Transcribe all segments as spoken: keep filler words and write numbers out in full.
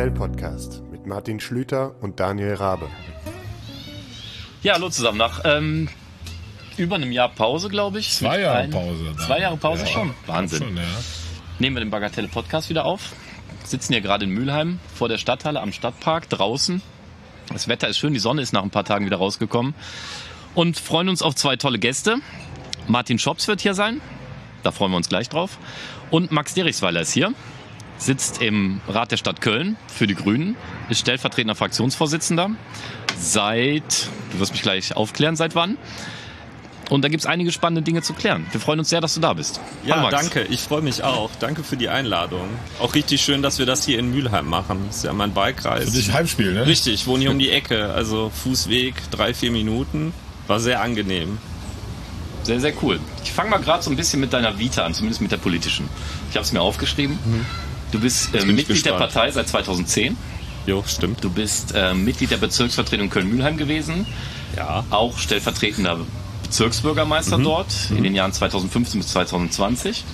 Bagatell-Podcast mit Martin Schlüter und Daniel Rabe. Ja, hallo zusammen. Nach ähm, über einem Jahr Pause, glaube ich. Zwei Jahre Pause. Dann. Zwei Jahre Pause ja, schon. Wahnsinn. Schon, ja. Nehmen wir den Bagatelle-Podcast wieder auf. Sitzen hier gerade in Mülheim vor der Stadthalle am Stadtpark draußen. Das Wetter ist schön, die Sonne ist nach ein paar Tagen wieder rausgekommen. Und freuen uns auf zwei tolle Gäste. Martin Schops wird hier sein. Da freuen wir uns gleich drauf. Und Max Derichsweiler ist hier. Sitzt im Rat der Stadt Köln für die Grünen. Ist stellvertretender Fraktionsvorsitzender. Seit, du wirst mich gleich aufklären, seit wann? Und da gibt es einige spannende Dinge zu klären. Wir freuen uns sehr, dass du da bist. Ja, Hallo, Max. danke. Ich freue mich auch. Danke für die Einladung. Auch richtig schön, dass wir das hier in Mülheim machen. Das ist ja mein Wahlkreis. Für dich Heimspiel, ne? Richtig, ich wohne hier um die Ecke. Also Fußweg, drei, vier Minuten. War sehr angenehm. Sehr, sehr cool. Ich fange mal gerade so ein bisschen mit deiner Vita an, zumindest mit der politischen. Ich habe es mir aufgeschrieben. Mhm. Du bist äh, Mitglied gespannt. der Partei seit zweitausendzehn. Jo, stimmt. Du bist äh, Mitglied der Bezirksvertretung Köln-Mülheim gewesen. Ja. Auch stellvertretender Bezirksbürgermeister mhm. dort mhm. in den Jahren zweitausendfünfzehn bis zweitausendzwanzig.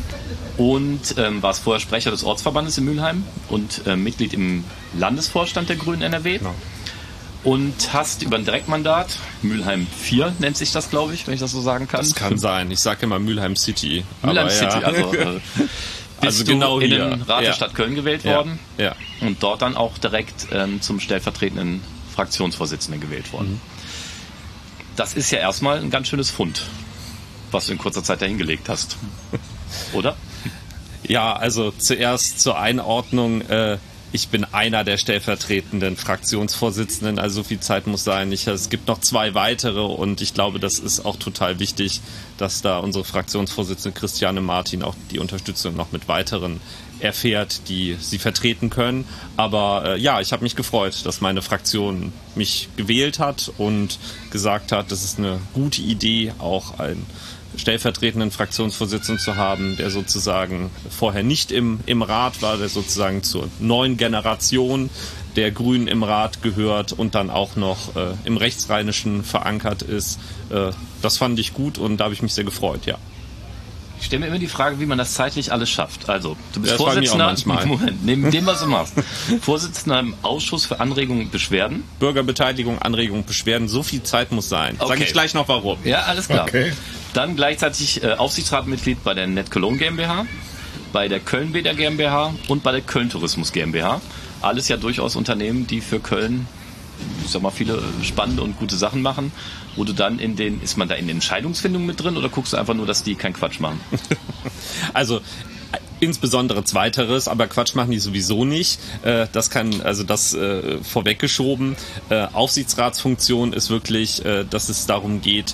Und ähm, warst vorher Sprecher des Ortsverbandes in Mülheim und äh, Mitglied im Landesvorstand der Grünen N R W. Genau. Und hast über ein Direktmandat, Mülheim vier nennt sich das, glaube ich, wenn ich das so sagen kann. Das kann sein. Ich sage immer Mülheim City. Mülheim City, ja. also... Äh, Also genau in hier. den Rat der ja. Stadt Köln gewählt ja. worden ja. und dort dann auch direkt ähm, zum stellvertretenden Fraktionsvorsitzenden gewählt worden. Mhm. Das ist ja erstmal ein ganz schönes Fund, was du in kurzer Zeit dahingelegt hast, oder? Ja, also zuerst zur Einordnung, äh, ich bin einer der stellvertretenden Fraktionsvorsitzenden, also so viel Zeit muss sein. Ich, es gibt noch zwei weitere und ich glaube, das ist auch total wichtig, dass da unsere Fraktionsvorsitzende Christiane Martin auch die Unterstützung noch mit weiteren erfährt, die sie vertreten können. Aber äh, ja, ich habe mich gefreut, dass meine Fraktion mich gewählt hat und gesagt hat, das ist eine gute Idee, auch ein stellvertretenden Fraktionsvorsitzenden zu haben, der sozusagen vorher nicht im, im Rat war, der sozusagen zur neuen Generation der Grünen im Rat gehört und dann auch noch äh, im Rechtsrheinischen verankert ist. Äh, das fand ich gut und da habe ich mich sehr gefreut, ja. Ich stelle mir immer die Frage, wie man das zeitlich alles schafft. Also, du bist das Vorsitzender, Moment, neben dem, was du machst, Vorsitzender im Ausschuss für Anregungen und Beschwerden. Bürgerbeteiligung, Anregungen, Beschwerden, so viel Zeit muss sein. Okay. Sage ich gleich noch warum. Ja, alles klar. Okay. Dann gleichzeitig äh, Aufsichtsratmitglied bei der Net Cologne GmbH, bei der Köln Bäder GmbH und bei der Köln Tourismus GmbH. Alles ja durchaus Unternehmen, die für Köln, ich sag mal, viele spannende und gute Sachen machen. Wo du dann in den, ist man da in den Entscheidungsfindungen mit drin oder guckst du einfach nur, dass die keinen Quatsch machen? Also insbesondere Zweiteres, aber Quatsch machen die sowieso nicht. Das kann, also das vorweggeschoben. Aufsichtsratsfunktion ist wirklich, dass es darum geht,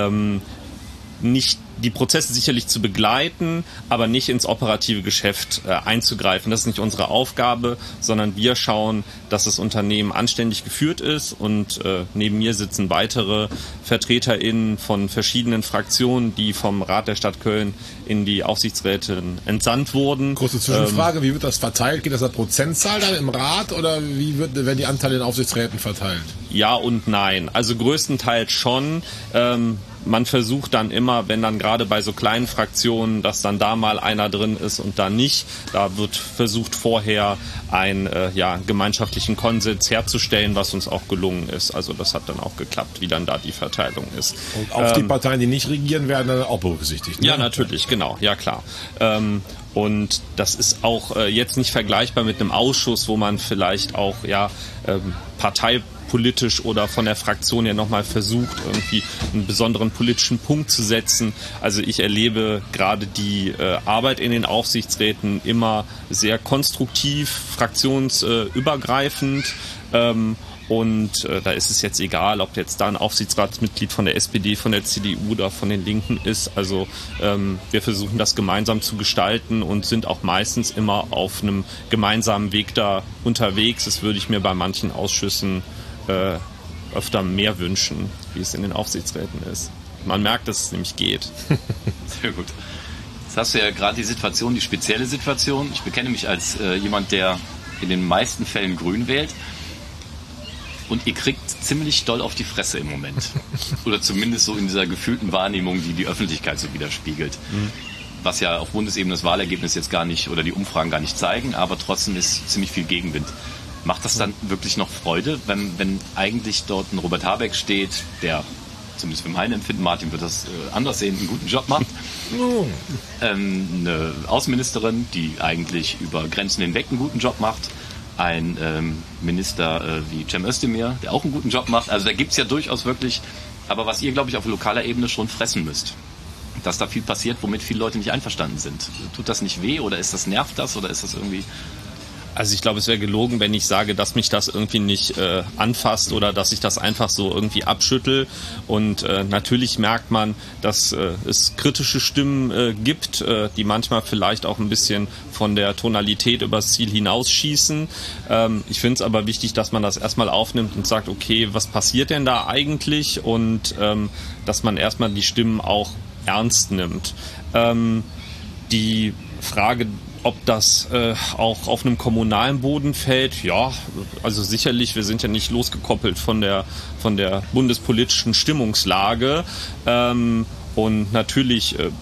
nicht die Prozesse sicherlich zu begleiten, aber nicht ins operative Geschäft äh, einzugreifen. Das ist nicht unsere Aufgabe, sondern wir schauen, dass das Unternehmen anständig geführt ist und äh, neben mir sitzen weitere VertreterInnen von verschiedenen Fraktionen, die vom Rat der Stadt Köln in die Aufsichtsräte entsandt wurden. Große Zwischenfrage, ähm, wie wird das verteilt? Geht das nach Prozentzahl dann im Rat oder wie wird, werden die Anteile in Aufsichtsräten verteilt? Ja und nein. Also größtenteils schon. Ähm, Man versucht dann immer, wenn dann gerade bei so kleinen Fraktionen, dass dann da mal einer drin ist und da nicht, da wird versucht vorher einen äh, ja, gemeinschaftlichen Konsens herzustellen, was uns auch gelungen ist. Also das hat dann auch geklappt, wie dann da die Verteilung ist. Und auch ähm, die Parteien, die nicht regieren, werden dann auch berücksichtigt. Ne? Ja, natürlich, genau, ja klar. Ähm, Und das ist auch äh, jetzt nicht vergleichbar mit einem Ausschuss, wo man vielleicht auch ja ähm, parteipolitisch oder von der Fraktion ja nochmal versucht, irgendwie einen besonderen politischen Punkt zu setzen. Also ich erlebe gerade die äh, Arbeit in den Aufsichtsräten immer sehr konstruktiv, fraktionsübergreifend. Ähm, Und äh, da ist es jetzt egal, ob jetzt da ein Aufsichtsratsmitglied von der S P D, von der C D U oder von den Linken ist. Also ähm, wir versuchen das gemeinsam zu gestalten und sind auch meistens immer auf einem gemeinsamen Weg da unterwegs. Das würde ich mir bei manchen Ausschüssen äh, öfter mehr wünschen, wie es in den Aufsichtsräten ist. Man merkt, dass es nämlich geht. Sehr gut. Jetzt hast du ja gerade die Situation, die spezielle Situation. Ich bekenne mich als äh, jemand, der in den meisten Fällen grün wählt. Und ihr kriegt ziemlich doll auf die Fresse im Moment. Oder zumindest so in dieser gefühlten Wahrnehmung, die die Öffentlichkeit so widerspiegelt. Mhm. was ja auf Bundesebene das Wahlergebnis jetzt gar nicht oder die Umfragen gar nicht zeigen, aber trotzdem ist ziemlich viel Gegenwind. Macht das dann wirklich noch Freude, wenn, wenn eigentlich dort ein Robert Habeck steht, der, zumindest für mein Empfinden, Martin wird das äh, anders sehen, einen guten Job macht, ähm, eine Außenministerin, die eigentlich über Grenzen hinweg einen guten Job macht, ein ähm, Minister äh, wie Cem Özdemir, der auch einen guten Job macht. Also da gibt es ja durchaus wirklich, aber was ihr, glaube ich, auf lokaler Ebene schon fressen müsst, dass da viel passiert, womit viele Leute nicht einverstanden sind. Tut das nicht weh oder ist das, nervt das oder ist das irgendwie... Also ich glaube, es wäre gelogen, wenn ich sage, dass mich das irgendwie nicht äh, anfasst oder dass ich das einfach so irgendwie abschüttel. Und äh, natürlich merkt man, dass äh, es kritische Stimmen äh, gibt, äh, die manchmal vielleicht auch ein bisschen von der Tonalität übers Ziel hinausschießen. Ähm, ich finde es aber wichtig, dass man das erstmal aufnimmt und sagt, okay, was passiert denn da eigentlich? Und ähm, dass man erstmal die Stimmen auch ernst nimmt. Ähm, die Frage, ob das äh, auch auf einem kommunalen Boden fällt, ja, also sicherlich, wir sind ja nicht losgekoppelt von der von der bundespolitischen Stimmungslage ähm, und natürlich äh,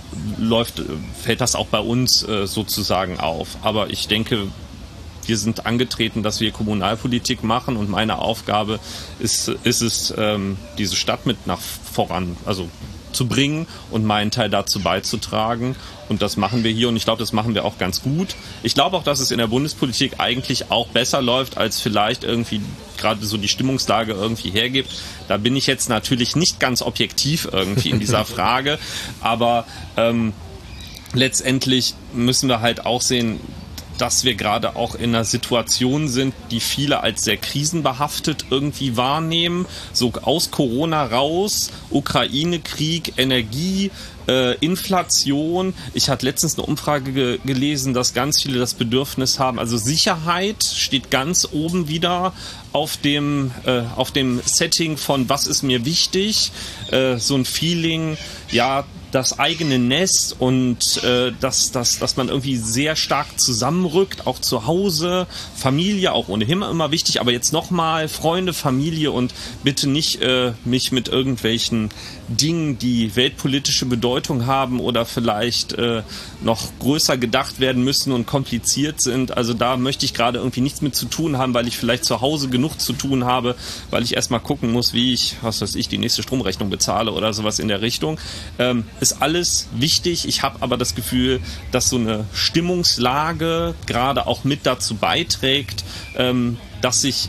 läuft, fällt das auch bei uns äh, sozusagen auf. Aber ich denke, wir sind angetreten, dass wir Kommunalpolitik machen und meine Aufgabe ist, ist es, ähm, diese Stadt mit nach voran, also zu bringen und meinen Teil dazu beizutragen. Und das machen wir hier und ich glaube, das machen wir auch ganz gut. Ich glaube auch, dass es in der Bundespolitik eigentlich auch besser läuft, als vielleicht irgendwie gerade so die Stimmungslage irgendwie hergibt. Da bin ich jetzt natürlich nicht ganz objektiv irgendwie in dieser Frage, aber ähm, letztendlich müssen wir halt auch sehen, dass wir gerade auch in einer Situation sind, die viele als sehr krisenbehaftet irgendwie wahrnehmen. So aus Corona raus, Ukraine-Krieg, Energie, äh, Inflation. Ich hatte letztens eine Umfrage ge- gelesen, dass ganz viele das Bedürfnis haben. Also Sicherheit steht ganz oben wieder auf dem, äh, auf dem Setting von was ist mir wichtig. Äh, so ein Feeling, ja, das eigene Nest und äh, dass, dass, dass man irgendwie sehr stark zusammenrückt, auch zu Hause, Familie, auch ohnehin immer wichtig, aber jetzt nochmal Freunde, Familie und bitte nicht äh, mich mit irgendwelchen Dingen, die weltpolitische Bedeutung haben oder vielleicht äh, noch größer gedacht werden müssen und kompliziert sind. Also da möchte ich gerade irgendwie nichts mit zu tun haben, weil ich vielleicht zu Hause genug zu tun habe, weil ich erstmal gucken muss, wie ich, was weiß ich, die nächste Stromrechnung bezahle oder sowas in der Richtung. Ähm, ist alles wichtig. Ich habe aber das Gefühl, dass so eine Stimmungslage gerade auch mit dazu beiträgt, ähm, dass sich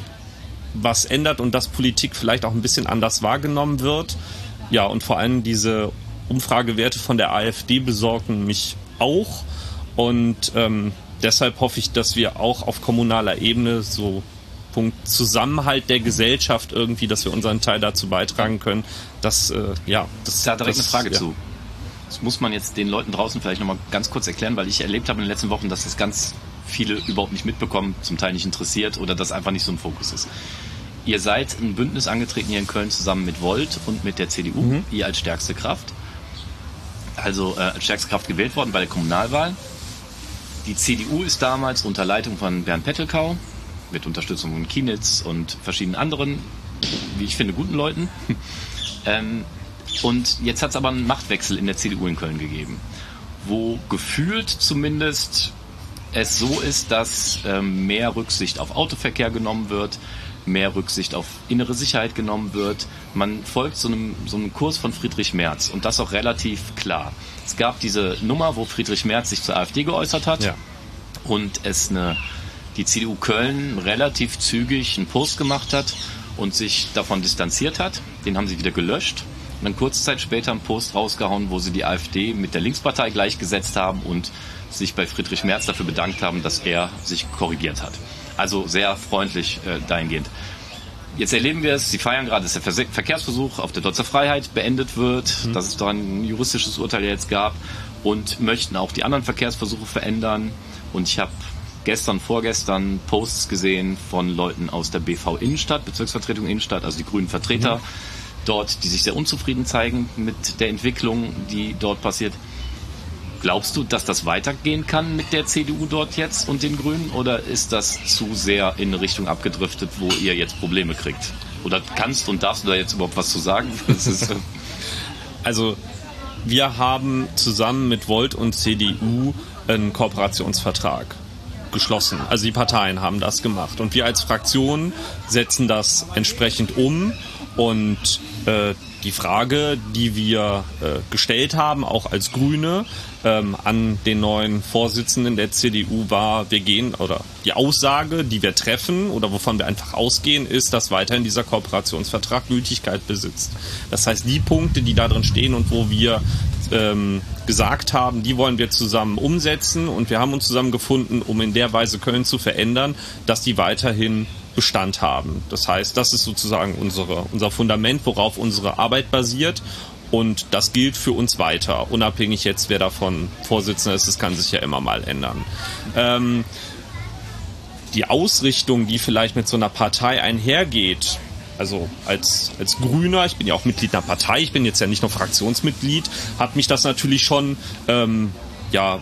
was ändert und dass Politik vielleicht auch ein bisschen anders wahrgenommen wird. Ja, und vor allem diese Umfragewerte von der AfD besorgen mich auch. Und ähm, deshalb hoffe ich, dass wir auch auf kommunaler Ebene so Punkt Zusammenhalt der Gesellschaft irgendwie, dass wir unseren Teil dazu beitragen können, dass, äh, ja... Das, da direkt das, eine Frage ja. zu. Das muss man jetzt den Leuten draußen vielleicht nochmal ganz kurz erklären, weil ich erlebt habe in den letzten Wochen, dass das ganz viele überhaupt nicht mitbekommen, zum Teil nicht interessiert oder das einfach nicht so ein Fokus ist. Ihr seid ein Bündnis angetreten hier in Köln zusammen mit Volt und mit der C D U, mhm. ihr als stärkste Kraft. Also äh, als stärkste Kraft gewählt worden bei der Kommunalwahl. Die C D U ist damals unter Leitung von Bernd Pettelkau, mit Unterstützung von Kienitz und verschiedenen anderen, wie ich finde, guten Leuten. ähm, und jetzt hat es aber einen Machtwechsel in der C D U in Köln gegeben, wo gefühlt zumindest es so ist, dass ähm, mehr Rücksicht auf Autoverkehr genommen wird, mehr Rücksicht auf innere Sicherheit genommen wird. Man folgt so einem, so einem Kurs von Friedrich Merz und das auch relativ klar. Es gab diese Nummer, wo Friedrich Merz sich zur AfD geäußert hat ja. und es eine, die C D U Köln relativ zügig einen Post gemacht hat und sich davon distanziert hat. Den haben sie wieder gelöscht und dann kurze Zeit später einen Post rausgehauen, wo sie die AfD mit der Linkspartei gleichgesetzt haben und sich bei Friedrich Merz dafür bedankt haben, dass er sich korrigiert hat. Also sehr freundlich äh, dahingehend. Jetzt erleben wir es, Sie feiern gerade, dass der Ver- Verkehrsversuch auf der Deutzer Freiheit beendet wird, mhm. dass es da ein juristisches Urteil jetzt gab und möchten auch die anderen Verkehrsversuche verändern. Und ich habe gestern, vorgestern Posts gesehen von Leuten aus der B V Innenstadt, Bezirksvertretung Innenstadt, also die grünen Vertreter mhm. dort, die sich sehr unzufrieden zeigen mit der Entwicklung, die dort passiert. Glaubst du, dass das weitergehen kann mit der C D U dort jetzt und den Grünen? Oder ist das zu sehr in eine Richtung abgedriftet, wo ihr jetzt Probleme kriegt? Oder kannst und darfst du da jetzt überhaupt was zu sagen? Das ist, äh also wir haben zusammen mit Volt und C D U einen Kooperationsvertrag geschlossen. Also die Parteien haben das gemacht. Und wir als Fraktion setzen das entsprechend um. Und äh, die Frage, die wir äh, gestellt haben, auch als Grüne, ähm, an den neuen Vorsitzenden der C D U war, wir gehen, oder die Aussage, die wir treffen oder wovon wir einfach ausgehen, ist, dass weiterhin dieser Kooperationsvertrag Gültigkeit besitzt. Das heißt, die Punkte, die da drin stehen und wo wir ähm, gesagt haben, die wollen wir zusammen umsetzen, und wir haben uns zusammengefunden, um in der Weise Köln zu verändern, dass die weiterhin Bestand haben. Das heißt, das ist sozusagen unsere, unser Fundament, worauf unsere Arbeit basiert, und das gilt für uns weiter, unabhängig jetzt, wer davon Vorsitzender ist, das kann sich ja immer mal ändern. Ähm, die Ausrichtung, die vielleicht mit so einer Partei einhergeht, also als, als Grüner, ich bin ja auch Mitglied einer Partei, ich bin jetzt ja nicht nur Fraktionsmitglied, hat mich das natürlich schon ähm, ja,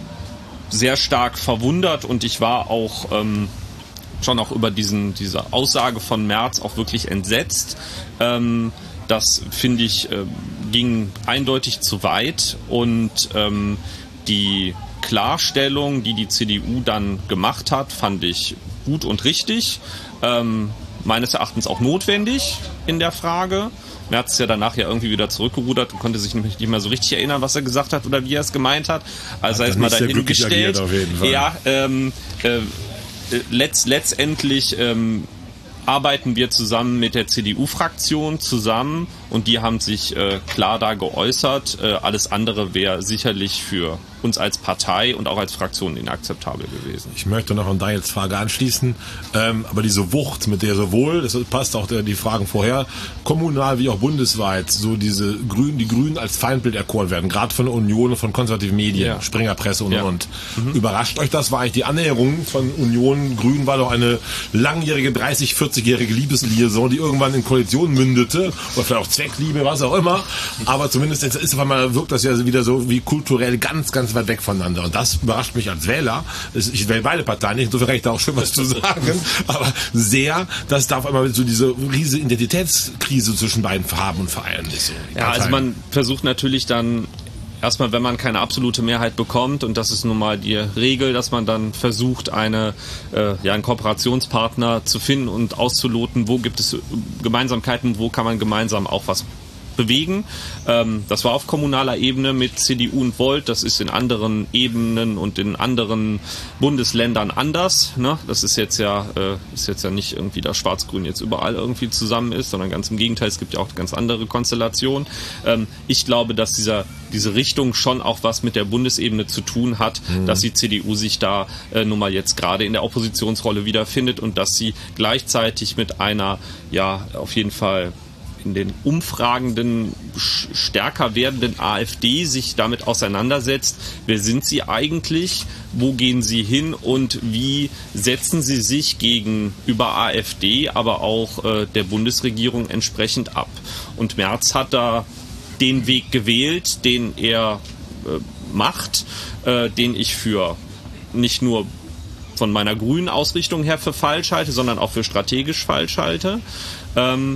sehr stark verwundert, und ich war auch ähm, schon auch über diesen, diese Aussage von Merz auch wirklich entsetzt. Ähm, das, finde ich, äh, ging eindeutig zu weit, und ähm, die Klarstellung, die die C D U dann gemacht hat, fand ich gut und richtig. Ähm, meines Erachtens auch notwendig in der Frage. Merz ist ja danach ja irgendwie wieder zurückgerudert und konnte sich nicht mehr so richtig erinnern, was er gesagt hat oder wie er es gemeint hat. Also er ist mal dahingestellt. Ja, ähm, äh, Letzt, letztendlich ähm, arbeiten wir zusammen mit der C D U-Fraktion zusammen, und die haben sich äh, klar da geäußert. Äh, alles andere wäre sicherlich für uns als Partei und auch als Fraktion inakzeptabel gewesen. Ich möchte noch an Daniels Frage anschließen, ähm, aber diese Wucht, mit der sowohl, das passt auch der, die Fragen vorher, kommunal wie auch bundesweit, so diese Grünen, die Grünen als Feindbild erkoren werden, gerade von der Union und von konservativen Medien, ja. Springerpresse und, ja. und. Mhm. Überrascht euch das? War eigentlich die Annäherung von Union, Grünen war doch eine langjährige, dreißig, vierzigjährige Liebesliaison, die irgendwann in Koalition mündete, oder vielleicht auch Zweckliebe, was auch immer, aber zumindest jetzt ist auf einmal, wirkt das ja wieder so wie kulturell ganz, ganz weit weg voneinander. Und das überrascht mich als Wähler. Ich wähle beide Parteien nicht, insofern kann ich da auch schön was zu sagen, aber sehr, dass da auf einmal so diese riesige Identitätskrise zwischen beiden Farben und Vereinen ist. So ja, also man versucht natürlich dann erstmal, wenn man keine absolute Mehrheit bekommt, und das ist nun mal die Regel, dass man dann versucht, eine, äh, ja, einen Kooperationspartner zu finden und auszuloten, wo gibt es Gemeinsamkeiten, wo kann man gemeinsam auch was bewegen. Ähm, das war auf kommunaler Ebene mit C D U und Volt, das ist in anderen Ebenen und in anderen Bundesländern anders. Ne? Das ist jetzt ja äh, ist jetzt ja nicht irgendwie, dass Schwarz-Grün jetzt überall irgendwie zusammen ist, sondern ganz im Gegenteil, es gibt ja auch ganz andere Konstellationen. Ähm, ich glaube, dass dieser diese Richtung schon auch was mit der Bundesebene zu tun hat, mhm. dass die C D U sich da äh, nun mal jetzt gerade in der Oppositionsrolle wiederfindet, und dass sie gleichzeitig mit einer, ja, auf jeden Fall in den umfragenden, stärker werdenden AfD sich damit auseinandersetzt. Wer sind sie eigentlich? Wo gehen sie hin? Und wie setzen sie sich gegenüber AfD, aber auch äh, der Bundesregierung entsprechend ab? Und Merz hat da den Weg gewählt, den er äh, macht, äh, den ich für nicht nur von meiner grünen Ausrichtung her für falsch halte, sondern auch für strategisch falsch halte. Ähm,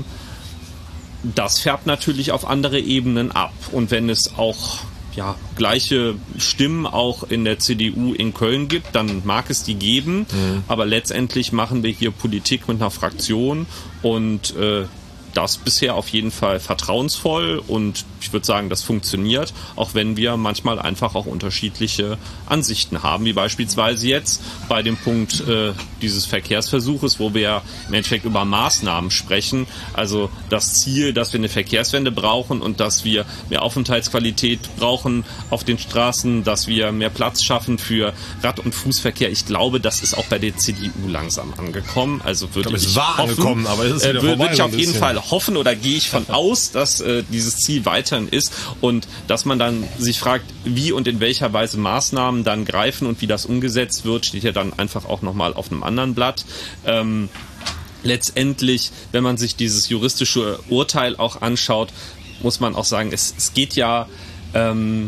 Das färbt natürlich auf andere Ebenen ab. Und wenn es auch ja, gleiche Stimmen auch in der C D U in Köln gibt, dann mag es die geben. Mhm. Aber letztendlich machen wir hier Politik mit einer Fraktion, und äh, das bisher auf jeden Fall vertrauensvoll, und ich würde sagen, das funktioniert, auch wenn wir manchmal einfach auch unterschiedliche Ansichten haben, wie beispielsweise jetzt bei dem Punkt äh, dieses Verkehrsversuches, wo wir im Endeffekt über Maßnahmen sprechen, also das Ziel, dass wir eine Verkehrswende brauchen und dass wir mehr Aufenthaltsqualität brauchen auf den Straßen, dass wir mehr Platz schaffen für Rad- und Fußverkehr. Ich glaube, das ist auch bei der C D U langsam angekommen. Also würde ich, ich es war hoffen, angekommen, aber es ist wieder äh, würde vorbei, ich auf jeden bisschen. Fall hoffen, oder gehe ich von aus, dass äh, dieses Ziel weiterhin ist, und dass man dann sich fragt, wie und in welcher Weise Maßnahmen dann greifen und wie das umgesetzt wird, steht ja dann einfach auch nochmal auf einem anderen Blatt. Ähm, letztendlich, wenn man sich dieses juristische Urteil auch anschaut, muss man auch sagen, es, es geht ja ähm,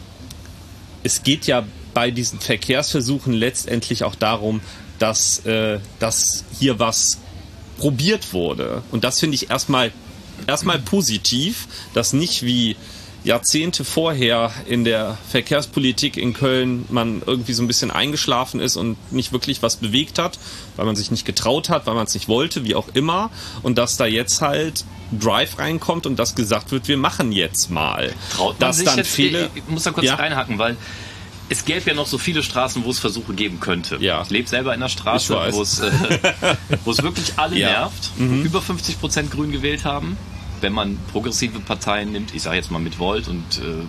es geht ja bei diesen Verkehrsversuchen letztendlich auch darum, dass, äh, dass hier was probiert wurde. Und das finde ich erstmal erstmal positiv, dass nicht wie Jahrzehnte vorher in der Verkehrspolitik in Köln man irgendwie so ein bisschen eingeschlafen ist und nicht wirklich was bewegt hat, weil man sich nicht getraut hat, weil man es nicht wollte, wie auch immer. Und dass da jetzt halt Drive reinkommt und dass gesagt wird, wir machen jetzt mal. Traut man dass sich dann jetzt, viele, ich muss da kurz ja. einhaken, weil es gäbe ja noch so viele Straßen, wo es Versuche geben könnte. Ja. Ich lebe selber in einer Straße, wo es, äh, wo es wirklich alle Ja. nervt, wo Mhm. über fünfzig Prozent Grün gewählt haben. Wenn man progressive Parteien nimmt, ich sage jetzt mal mit Volt und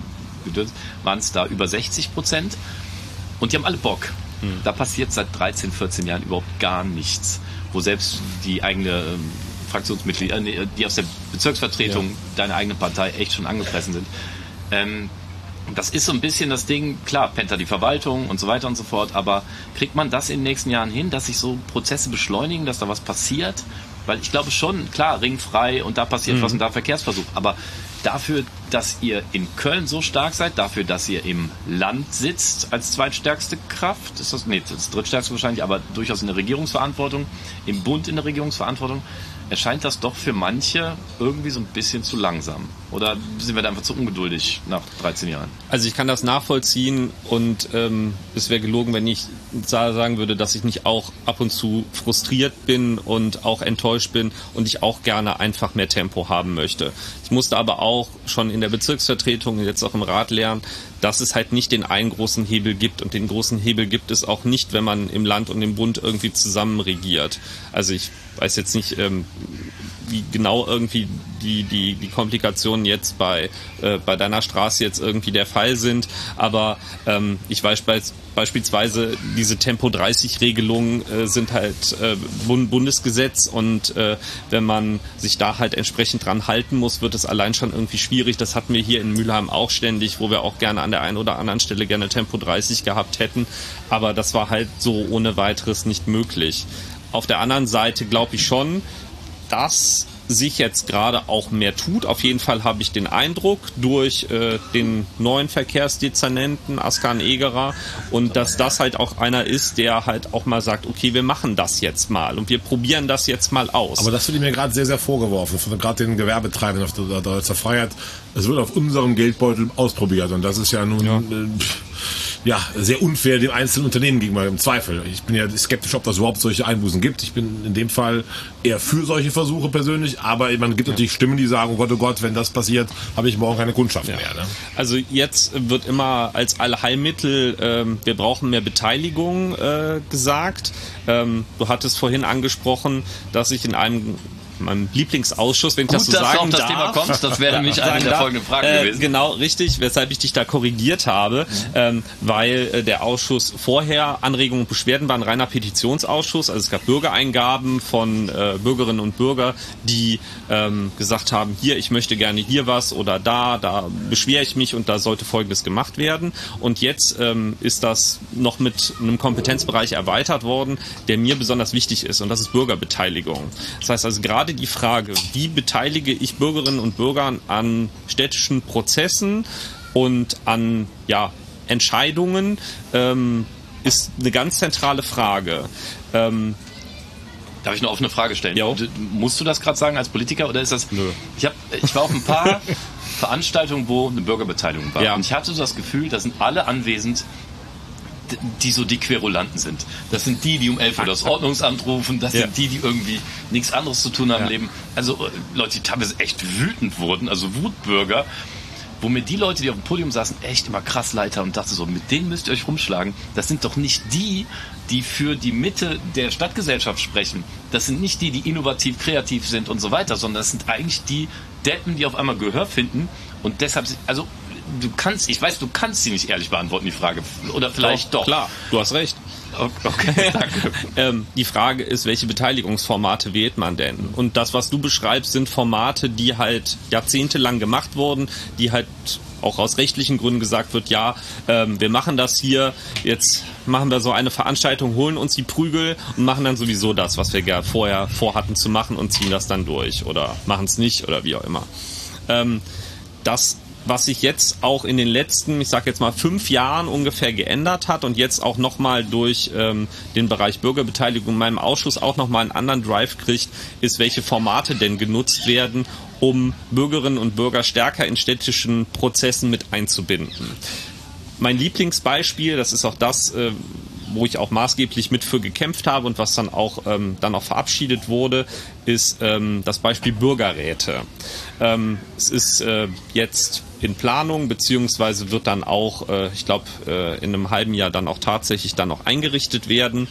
äh, waren es da über sechzig Prozent. Und die haben alle Bock. Mhm. Da passiert seit dreizehn, vierzehn Jahren überhaupt gar nichts. Wo selbst die eigene ähm, Fraktionsmitglieder, äh, die aus der Bezirksvertretung, ja. deine eigene Partei, echt schon angefressen sind. Ähm, Das ist so ein bisschen das Ding, klar, pennt da die Verwaltung und so weiter und so fort, aber kriegt man das in den nächsten Jahren hin, dass sich so Prozesse beschleunigen, dass da was passiert? Weil ich glaube schon, klar, ringfrei und da passiert mhm. was und da Verkehrsversuch, aber dafür, dass ihr in Köln so stark seid, dafür, dass ihr im Land sitzt als zweitstärkste Kraft, ist das, nee, das drittstärkste wahrscheinlich, aber durchaus in der Regierungsverantwortung, im Bund in der Regierungsverantwortung, erscheint das doch für manche irgendwie so ein bisschen zu langsam. Oder sind wir da einfach zu ungeduldig nach dreizehn Jahren? Also ich kann das nachvollziehen und ähm, es wäre gelogen, wenn ich sagen würde, dass ich nicht auch ab und zu frustriert bin und auch enttäuscht bin und ich auch gerne einfach mehr Tempo haben möchte. Ich musste aber auch schon in der Bezirksvertretung und jetzt auch im Rat lernen, dass es halt nicht den einen großen Hebel gibt und den großen Hebel gibt es auch nicht, wenn man im Land und im Bund irgendwie zusammen regiert. Also ich weiß jetzt nicht, ähm, wie genau irgendwie die, die, die Komplikationen jetzt bei, äh, bei deiner Straße jetzt irgendwie der Fall sind, aber ähm, ich weiß beisp- beispielsweise, diese Tempo dreißig Regelungen äh, sind halt äh, Bund- Bundesgesetz und äh, wenn man sich da halt entsprechend dran halten muss, wird es allein schon irgendwie schwierig. Das hatten wir hier in Mülheim auch ständig, wo wir auch gerne an der einen oder anderen Stelle gerne Tempo dreißig gehabt hätten, aber das war halt so ohne weiteres nicht möglich. Auf der anderen Seite glaube ich schon, dass sich jetzt gerade auch mehr tut. Auf jeden Fall habe ich den Eindruck durch äh, den neuen Verkehrsdezernenten Askan Egerer und dass das halt auch einer ist, der halt auch mal sagt, okay, wir machen das jetzt mal und wir probieren das jetzt mal aus. Aber das wird mir gerade sehr, sehr vorgeworfen, von gerade den Gewerbetreibenden auf der Deutzer Freiheit. Es wird auf unserem Geldbeutel ausprobiert und das ist ja nun ja. Äh, ja, sehr unfair dem einzelnen Unternehmen gegenüber, im Zweifel. Ich bin ja skeptisch, ob das überhaupt solche Einbußen gibt. Ich bin in dem Fall eher für solche Versuche persönlich, aber man gibt ja. natürlich Stimmen, die sagen, oh Gott, oh Gott, wenn das passiert, habe ich morgen keine Kundschaft ja. mehr. Ne? Also jetzt wird immer als Allheilmittel, ähm, wir brauchen mehr Beteiligung äh, gesagt. Ähm, du hattest vorhin angesprochen, dass ich in einem meinem Lieblingsausschuss, wenn ich Gut, das so dass sagen du auf das darf. Thema kommst, das wäre nämlich eine der folgenden Fragen äh, gewesen. Genau, richtig, weshalb ich dich da korrigiert habe, mhm. ähm, weil äh, der Ausschuss vorher Anregungen und Beschwerden war ein reiner Petitionsausschuss, also es gab Bürgereingaben von äh, Bürgerinnen und Bürgern, die ähm, gesagt haben, hier, ich möchte gerne hier was oder da, da beschwere ich mich und da sollte Folgendes gemacht werden und jetzt ähm, ist das noch mit einem Kompetenzbereich erweitert worden, der mir besonders wichtig ist und das ist Bürgerbeteiligung. Das heißt also gerade die Frage, wie beteilige ich Bürgerinnen und Bürger an städtischen Prozessen und an ja, Entscheidungen, ähm, ist eine ganz zentrale Frage. Ähm, Darf ich eine offene Frage stellen? Jo. Musst du das gerade sagen als Politiker oder ist das... Nö. Ich, hab, ich war auf ein paar Veranstaltungen, wo eine Bürgerbeteiligung war. Ja. Und ich hatte so das Gefühl, da sind alle anwesend, die so die Querulanten sind. Das sind die, die um elf Uhr das Ordnungsamt rufen. Das ja. sind die, die irgendwie nichts anderes zu tun haben ja. im Leben. Also Leute, die teilweise echt wütend wurden, also Wutbürger, wo mir die Leute, die auf dem Podium saßen, echt immer krass leid haben und dachte so, mit denen müsst ihr euch rumschlagen. Das sind doch nicht die, die für die Mitte der Stadtgesellschaft sprechen. Das sind nicht die, die innovativ, kreativ sind und so weiter, sondern das sind eigentlich die Deppen, die auf einmal Gehör finden und deshalb, also du kannst, ich weiß, du kannst sie nicht ehrlich beantworten, die Frage. Oder vielleicht doch. doch. Klar, du hast recht. Okay, danke. ähm, die Frage ist, welche Beteiligungsformate wählt man denn? Und das, was du beschreibst, sind Formate, die halt jahrzehntelang gemacht wurden, die halt auch aus rechtlichen Gründen gesagt wird, ja, ähm, wir machen das hier, jetzt machen wir so eine Veranstaltung, holen uns die Prügel und machen dann sowieso das, was wir ja vorher vorhatten zu machen und ziehen das dann durch oder machen es nicht oder wie auch immer. Ähm, das was sich jetzt auch in den letzten, ich sage jetzt mal fünf Jahren ungefähr geändert hat und jetzt auch nochmal durch ähm, den Bereich Bürgerbeteiligung in meinem Ausschuss auch nochmal einen anderen Drive kriegt, ist, welche Formate denn genutzt werden, um Bürgerinnen und Bürger stärker in städtischen Prozessen mit einzubinden. Mein Lieblingsbeispiel, das ist auch das, äh, wo ich auch maßgeblich mit für gekämpft habe und was dann auch ähm, dann auch verabschiedet wurde, ist ähm, das Beispiel Bürgerräte. Ähm, es ist äh, jetzt in Planung, beziehungsweise wird dann auch, äh, ich glaube, äh, in einem halben Jahr dann auch tatsächlich dann auch eingerichtet werden.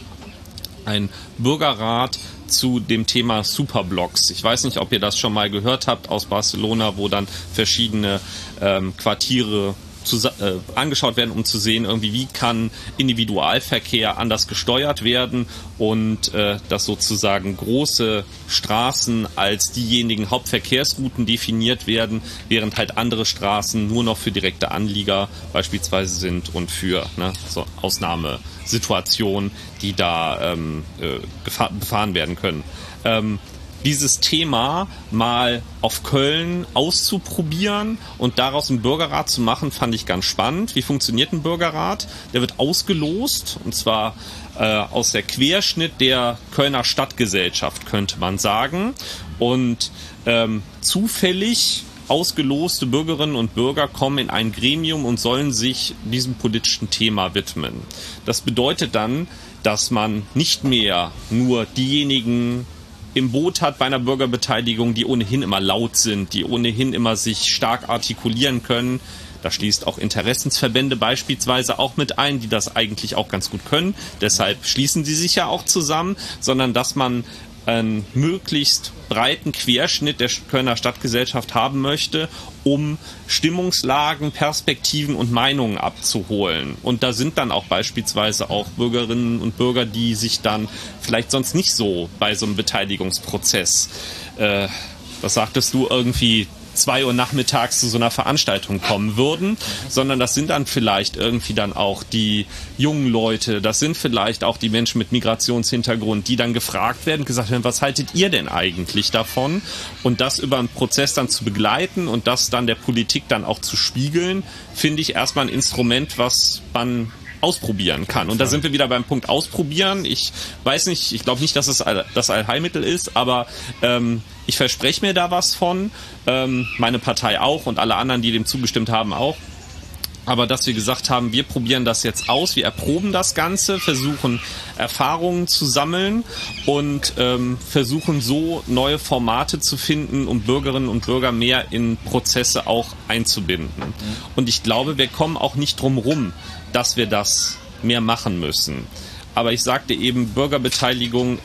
Ein Bürgerrat zu dem Thema Superblocks. Ich weiß nicht, ob ihr das schon mal gehört habt aus Barcelona, wo dann verschiedene ähm, Quartiere Zu, äh, angeschaut werden, um zu sehen, irgendwie wie kann Individualverkehr anders gesteuert werden und äh, dass sozusagen große Straßen als diejenigen Hauptverkehrsrouten definiert werden, während halt andere Straßen nur noch für direkte Anlieger beispielsweise sind und für ne, so Ausnahmesituationen, die da ähm, äh, gefahr- befahren werden können. Ähm, dieses Thema mal auf Köln auszuprobieren und daraus einen Bürgerrat zu machen, fand ich ganz spannend. Wie funktioniert ein Bürgerrat? Der wird ausgelost, und zwar äh, aus der Querschnitt der Kölner Stadtgesellschaft, könnte man sagen. Und ähm, zufällig ausgeloste Bürgerinnen und Bürger kommen in ein Gremium und sollen sich diesem politischen Thema widmen. Das bedeutet dann, dass man nicht mehr nur diejenigen im Boot hat bei einer Bürgerbeteiligung, die ohnehin immer laut sind, die ohnehin immer sich stark artikulieren können. Da schließt auch Interessensverbände beispielsweise auch mit ein, die das eigentlich auch ganz gut können. Deshalb schließen sie sich ja auch zusammen, sondern dass man einen möglichst breiten Querschnitt der Kölner Stadtgesellschaft haben möchte, um Stimmungslagen, Perspektiven und Meinungen abzuholen. Und da sind dann auch beispielsweise auch Bürgerinnen und Bürger, die sich dann vielleicht sonst nicht so bei so einem Beteiligungsprozess, äh, was sagtest du, irgendwie zwei Uhr nachmittags zu so einer Veranstaltung kommen würden, sondern das sind dann vielleicht irgendwie dann auch die jungen Leute, das sind vielleicht auch die Menschen mit Migrationshintergrund, die dann gefragt werden, gesagt werden, was haltet ihr denn eigentlich davon? Und das über einen Prozess dann zu begleiten und das dann der Politik dann auch zu spiegeln, finde ich erstmal ein Instrument, was man ausprobieren kann. Und da sind wir wieder beim Punkt ausprobieren. Ich weiß nicht, ich glaube nicht, dass es das Allheilmittel ist, aber ähm, ich verspreche mir da was von. Ähm, meine Partei auch und alle anderen, die dem zugestimmt haben, auch. Aber dass wir gesagt haben, wir probieren das jetzt aus, wir erproben das Ganze, versuchen Erfahrungen zu sammeln und ähm, versuchen so neue Formate zu finden, um Bürgerinnen und Bürger mehr in Prozesse auch einzubinden. Mhm. Und ich glaube, wir kommen auch nicht drum rum, dass wir das mehr machen müssen. Aber ich sagte eben, Bürgerbeteiligung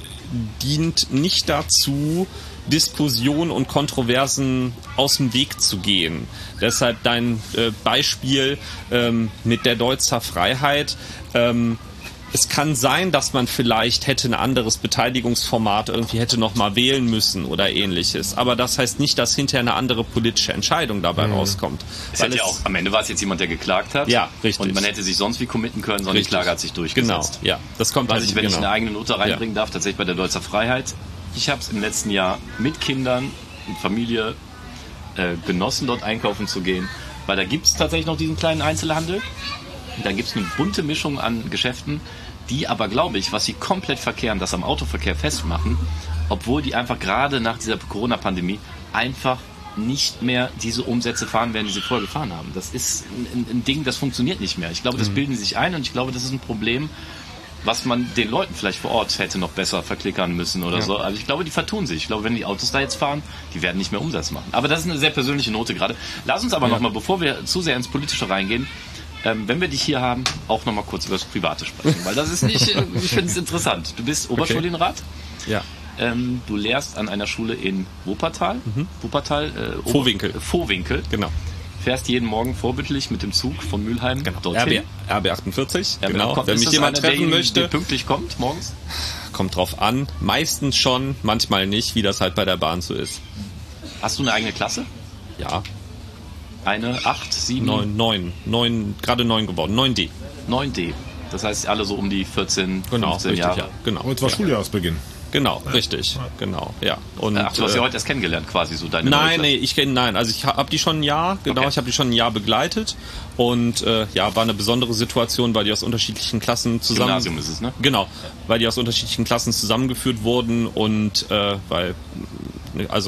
dient nicht dazu, Diskussionen und Kontroversen aus dem Weg zu gehen. Deshalb dein äh, Beispiel ähm, mit der Deutzer Freiheit. Ähm, es kann sein, dass man vielleicht hätte ein anderes Beteiligungsformat irgendwie hätte noch mal wählen müssen oder ähnliches. Aber das heißt nicht, dass hinterher eine andere politische Entscheidung dabei mhm. rauskommt. Es hätte ja auch, am Ende war es jetzt jemand, der geklagt hat. Ja, richtig. Und man hätte sich sonst wie committen können, sondern richtig. Die Klage hat sich durchgesetzt. Genau, ja. Das kommt also ich, wenn genau. ich eine eigene Note reinbringen ja. darf, tatsächlich bei der Deutzer Freiheit. Ich habe es im letzten Jahr mit Kindern und Familie äh, genossen, dort einkaufen zu gehen, weil da gibt es tatsächlich noch diesen kleinen Einzelhandel. Da gibt es eine bunte Mischung an Geschäften, die aber, glaube ich, was sie komplett verkehren, das am Autoverkehr festmachen, obwohl die einfach gerade nach dieser Corona-Pandemie einfach nicht mehr diese Umsätze fahren werden, die sie vorher gefahren haben. Das ist ein, ein Ding, das funktioniert nicht mehr. Ich glaube, das mhm. bilden sie sich ein und ich glaube, das ist ein Problem, was man den Leuten vielleicht vor Ort hätte noch besser verklickern müssen oder ja. so. Also ich glaube, die vertun sich. Ich glaube, wenn die Autos da jetzt fahren, die werden nicht mehr Umsatz machen. Aber das ist eine sehr persönliche Note gerade. Lass uns aber ja. nochmal, bevor wir zu sehr ins Politische reingehen, ähm, wenn wir dich hier haben, auch nochmal kurz über das Private sprechen. Weil das ist nicht, ich finde es interessant. Du bist Oberschulinrat. Okay. Ja. Ähm, du lehrst an einer Schule in Wuppertal. Mhm. Wuppertal. Äh, Vohwinkel. Ober- Vohwinkel. Genau. Fährst jeden Morgen vorbildlich mit dem Zug von Mülheim genau. dorthin. R B achtundvierzig, R B genau. Kommt, wenn mich jemand treffen der, möchte. Der pünktlich kommt morgens? Kommt drauf an. Meistens schon, manchmal nicht, wie das halt bei der Bahn so ist. Hast du eine eigene Klasse? Ja. Eine, acht, sieben? Neun, neun, neun, gerade neun geworden, neun D. neun D. Das heißt, alle so um die vierzehn, genau, fünfzehn richtig, Jahre. Ja, genau. Und zwar ja. Schuljahresbeginn. Genau, richtig, genau, ja. Und, Ach, du hast äh, ja heute erst kennengelernt, quasi so deine Nein, nee, ich kenne, nein, also ich habe die schon ein Jahr, genau, okay. ich habe die schon ein Jahr begleitet und äh, ja, war eine besondere Situation, weil die aus unterschiedlichen Klassen zusammen... Gymnasium ist es, ne? Genau, weil die aus unterschiedlichen Klassen zusammengeführt wurden und äh, weil, also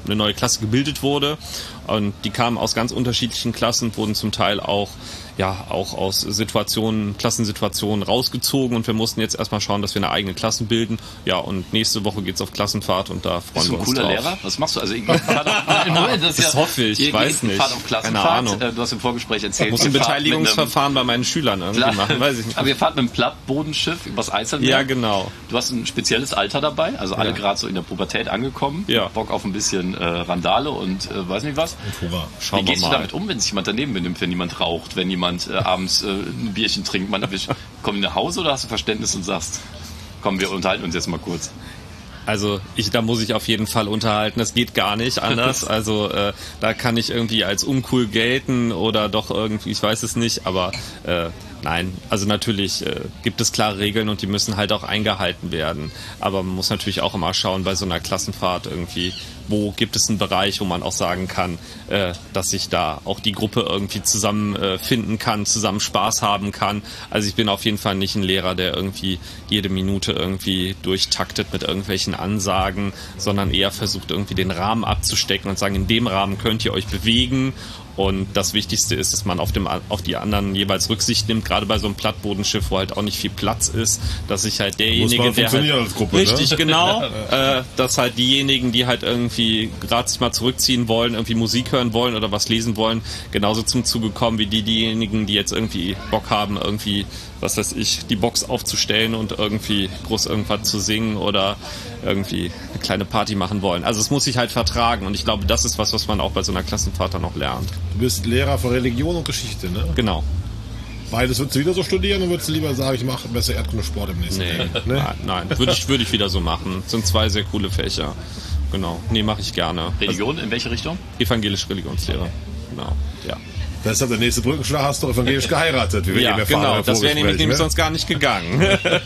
eine neue Klasse gebildet wurde. Und die kamen aus ganz unterschiedlichen Klassen, wurden zum Teil auch ja auch aus Situationen, Klassensituationen rausgezogen und wir mussten jetzt erstmal schauen, dass wir eine eigene Klasse bilden. Ja, und nächste Woche geht's auf Klassenfahrt und da freuen wir uns drauf. Bist du ein cooler Lehrer? Was machst du? Also irgendwie Fahrt auf, Moment, das, das ja, hoffe ich, ich weiß nicht. Fahrt auf Klassenfahrt. Keine Ahnung. Du hast im Vorgespräch erzählt. Ich muss ein Beteiligungsverfahren bei meinen Schülern irgendwie machen, weiß ich nicht. Aber ihr fahrt mit einem Plattbodenschiff übers Eiselmeer. Ja, genau. Du hast ein spezielles Alter dabei, also alle ja. gerade so in der Pubertät angekommen. Ja. Bock auf ein bisschen äh, Randale und äh, weiß nicht was. Schauen Wie gehst du damit um, wenn sich jemand daneben benimmt, wenn jemand raucht, wenn jemand äh, abends ein Bierchen trinkt, man erwischt. Komm nach Hause oder hast du Verständnis und sagst, komm, wir unterhalten uns jetzt mal kurz? Also ich, da muss ich auf jeden Fall unterhalten. Das geht gar nicht anders. Also äh, da kann ich irgendwie als uncool gelten oder doch irgendwie, ich weiß es nicht, aber äh, nein, also natürlich äh, gibt es klare Regeln und die müssen halt auch eingehalten werden. Aber man muss natürlich auch immer schauen bei so einer Klassenfahrt irgendwie, wo gibt es einen Bereich, wo man auch sagen kann, äh, dass sich da auch die Gruppe irgendwie zusammen äh, finden kann, zusammen Spaß haben kann. Also ich bin auf jeden Fall nicht ein Lehrer, der irgendwie jede Minute irgendwie durchtaktet mit irgendwelchen Ansagen, sondern eher versucht irgendwie den Rahmen abzustecken und sagen, in dem Rahmen könnt ihr euch bewegen. Und das Wichtigste ist, dass man auf, dem, auf die anderen jeweils Rücksicht nimmt, gerade bei so einem Plattbodenschiff, wo halt auch nicht viel Platz ist, dass sich halt derjenige, der halt, als Gruppe, richtig, ne? genau, äh, dass halt diejenigen, die halt irgendwie gerade sich mal zurückziehen wollen, irgendwie Musik hören wollen oder was lesen wollen, genauso zum Zuge kommen wie die, diejenigen, die jetzt irgendwie Bock haben, irgendwie, was weiß ich, die Box aufzustellen und irgendwie groß irgendwas zu singen oder irgendwie eine kleine Party machen wollen. Also es muss sich halt vertragen und ich glaube, das ist was, was man auch bei so einer Klassenfahrt dann noch lernt. Du bist Lehrer für Religion und Geschichte, ne? Genau. Beides würdest du wieder so studieren oder würdest du lieber sagen, ich mache besser Erdkunde Sport im nächsten nee. Jahr? Nee? Nein, nein. Würde ich, würde ich wieder so machen. Das sind zwei sehr coole Fächer. Genau. Nee, mache ich gerne. Religion, in welche Richtung? Evangelische Religionslehre. Genau, ja. Deshalb der nächste Brückenschlag, hast du evangelisch geheiratet. Wie wir ja, eben erfahren, genau. Das wäre nämlich, ne? nämlich sonst gar nicht gegangen.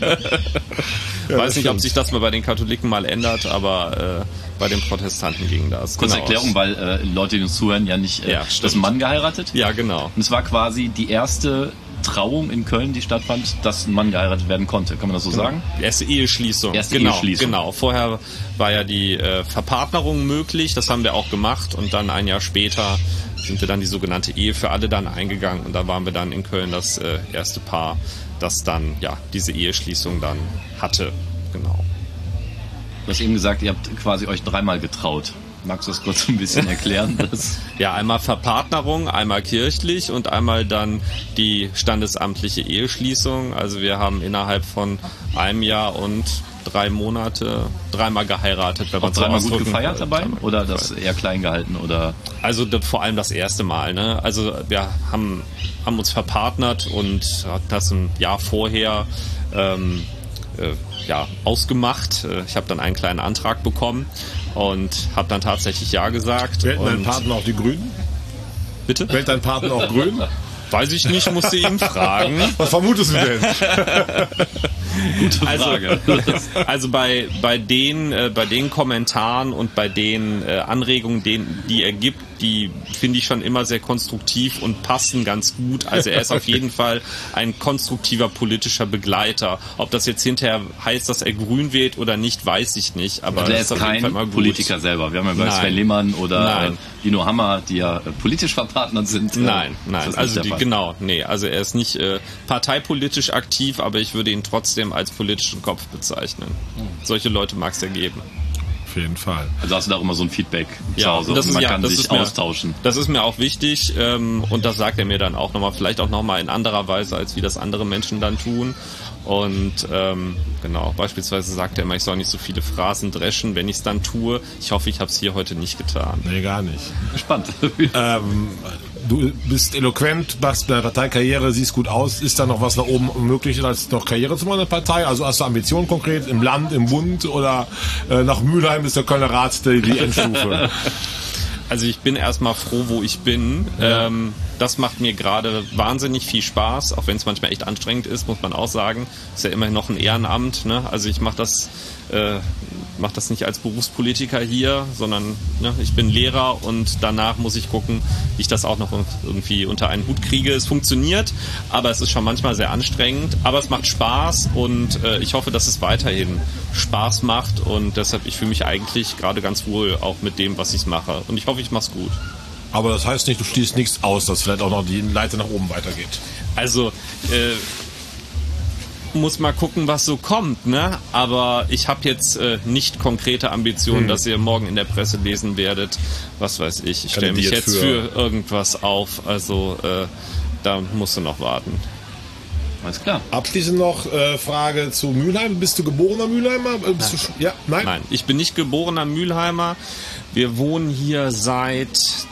Ich ja, weiß nicht, stimmt. ob sich das mal bei den Katholiken mal ändert, aber äh, bei den Protestanten ging das. Kurze genau. Erklärung, weil äh, Leute, die uns zuhören, ja nicht äh, ja, das Mann geheiratet. Ja, genau. Und es war quasi die erste Trauung in Köln, die stattfand, dass ein Mann geheiratet werden konnte. Kann man das so genau. sagen? Die erste Eheschließung. Erste genau, Eheschließung. Genau. Vorher war ja die äh, Verpartnerung möglich. Das haben wir auch gemacht. Und dann ein Jahr später sind wir dann die sogenannte Ehe für alle dann eingegangen. Und da waren wir dann in Köln das äh, erste Paar, das dann ja diese Eheschließung dann hatte. Genau. Du hast eben gesagt, ihr habt quasi euch dreimal getraut. Magst du das kurz ein bisschen erklären? Dass ja, einmal Verpartnerung, einmal kirchlich und einmal dann die standesamtliche Eheschließung. Also wir haben innerhalb von einem Jahr und drei Monate dreimal geheiratet. Wenn man so dreimal gut gefeiert will. dabei? Oder das eher klein gehalten? Oder? Also vor allem das erste Mal. Ne? Also wir haben, haben uns verpartnert und das ein Jahr vorher ähm, äh, ja, ausgemacht. Ich habe dann einen kleinen Antrag bekommen und habe dann tatsächlich Ja gesagt. Wählt dein Partner auch die Grünen? Bitte? Wählt dein Partner auch Grün? Weiß ich nicht, musste ihn fragen. Was vermutest du denn? Gute Frage. Also, also bei, bei, den, äh, bei den Kommentaren und bei den äh, Anregungen, den, die er gibt, die finde ich schon immer sehr konstruktiv und passen ganz gut. Also er ist auf jeden Fall ein konstruktiver politischer Begleiter. Ob das jetzt hinterher heißt, dass er grün wählt oder nicht, weiß ich nicht. Aber also er ist ist kein Politiker selber. Wir haben ja bei Sven Lehmann oder äh, Dino Hammer, die ja äh, politisch verpartnert sind. Äh, nein, nein. Also die, genau, nee. Also er ist nicht äh, parteipolitisch aktiv, aber ich würde ihn trotzdem als politischen Kopf bezeichnen. Hm. Solche Leute mag es ja geben. Auf jeden Fall. Also hast du da auch immer so ein Feedback ja, zu Hause das und ist, man ja, kann das sich ist mir, austauschen. Das ist mir auch wichtig ähm, und das sagt er mir dann auch nochmal, vielleicht auch nochmal in anderer Weise, als wie das andere Menschen dann tun. Und ähm, genau, beispielsweise sagt er immer, ich soll nicht so viele Phrasen dreschen, wenn ich es dann tue. Ich hoffe, ich habe es hier heute nicht getan. Nee, gar nicht. Spannend. ähm, du bist eloquent, machst eine Parteikarriere, siehst gut aus. Ist da noch was nach oben möglich, als noch Karriere zu machen in der Partei? Also hast du Ambitionen konkret im Land, im Bund oder äh, nach Mülheim ist der Kölner Rat die, die Endstufe? Also ich bin erstmal froh, wo ich bin. Ja. Ähm, das macht mir gerade wahnsinnig viel Spaß, auch wenn es manchmal echt anstrengend ist, muss man auch sagen. Ist ja immerhin noch ein Ehrenamt. Ne? Also ich mache das, äh, mach das nicht als Berufspolitiker hier, sondern ne, ich bin Lehrer und danach muss ich gucken, wie ich das auch noch irgendwie unter einen Hut kriege. Es funktioniert, aber es ist schon manchmal sehr anstrengend. Aber es macht Spaß und äh, ich hoffe, dass es weiterhin Spaß macht und deshalb, ich fühle mich eigentlich gerade ganz wohl auch mit dem, was ich mache. Und ich hoffe, ich mache es gut. Aber das heißt nicht, du schließt nichts aus, dass vielleicht auch noch die Leiter nach oben weitergeht. Also, äh, muss mal gucken, was so kommt, ne? Aber ich habe jetzt äh, nicht konkrete Ambitionen, hm. dass ihr morgen in der Presse lesen werdet. Was weiß ich, ich stelle mich jetzt für, für irgendwas auf. Also, äh, da musst du noch warten. Alles klar. Abschließend noch äh, Frage zu Mülheim. Bist du geborener Mülheimer? Bist Nein. Du, ja, nein? Nein, ich bin nicht geborener Mülheimer. Wir wohnen hier seit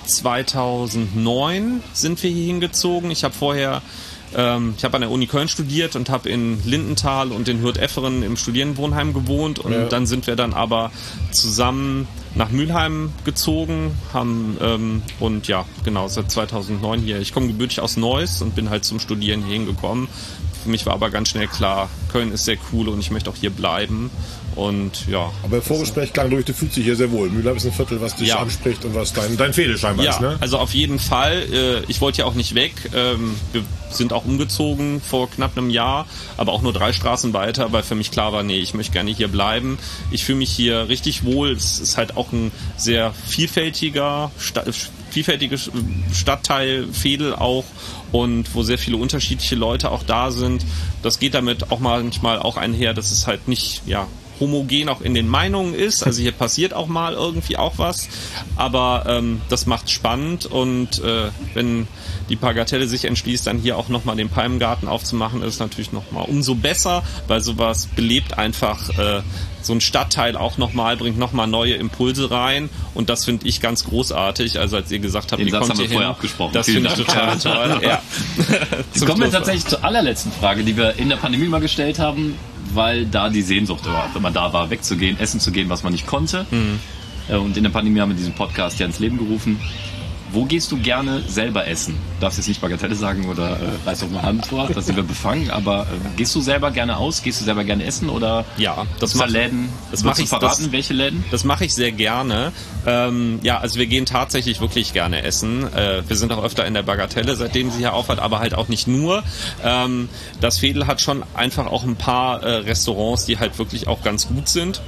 zweitausendneun, sind wir hier hingezogen. Ich habe vorher, ähm, ich habe an der Uni Köln studiert und habe in Lindenthal und in Hürth-Efferen im Studierendenwohnheim gewohnt. Und ja. dann sind wir dann aber zusammen nach Mülheim gezogen, haben ähm, und ja, genau, seit zweitausendneun hier. Ich komme gebürtig aus Neuss und bin halt zum Studieren hier hingekommen. Für mich war aber ganz schnell klar, Köln ist sehr cool und ich möchte auch hier bleiben. Und ja. Aber im Vorgespräch klang durch, du fühlst dich hier sehr wohl. Mülheim ist ein Viertel, was dich ja. anspricht und was dein, dein Fehde scheinbar ja, ist, ne? Also auf jeden Fall. Ich wollte ja auch nicht weg. Wir sind auch umgezogen vor knapp einem Jahr, aber auch nur drei Straßen weiter, weil für mich klar war, nee, ich möchte gerne hier bleiben. Ich fühle mich hier richtig wohl. Es ist halt auch ein sehr vielfältiger, vielfältiges Stadtteil, Veedel auch, und wo sehr viele unterschiedliche Leute auch da sind. Das geht damit auch manchmal auch einher, dass es halt nicht, ja, homogen auch in den Meinungen ist. Also hier passiert auch mal irgendwie auch was, aber ähm, das macht spannend und äh, wenn die Bagatelle sich entschließt, dann hier auch nochmal den Palmgarten aufzumachen, ist es natürlich nochmal umso besser, weil sowas belebt einfach äh, so ein Stadtteil auch nochmal, bringt nochmal neue Impulse rein und das finde ich ganz großartig. Also als ihr gesagt habt, den ihr Satz kommt haben wir hier vorher hin, abgesprochen. das finde ich total toll. Ja. Jetzt kommen wir tatsächlich zur allerletzten Frage, die wir in der Pandemie mal gestellt haben, weil da die Sehnsucht war, wenn man da war, wegzugehen, essen zu gehen, was man nicht konnte. Mhm. Und in der Pandemie haben wir diesen Podcast ja ins Leben gerufen. Wo gehst du gerne selber essen? Du darfst jetzt nicht Bagatelle sagen oder äh, reiß doch mal Hand vor, da sind wir befangen, aber äh, gehst du selber gerne aus? Gehst du selber gerne essen oder ja, das mach, Läden? Das mache ich verraten, das, welche Läden? Das mache ich sehr gerne. Ähm, ja, also wir gehen tatsächlich wirklich gerne essen. Äh, wir sind auch öfter in der Bagatelle, seitdem sie hier aufhat, aber halt auch nicht nur. Ähm, das Veedel hat schon einfach auch ein paar äh, Restaurants, die halt wirklich auch ganz gut sind.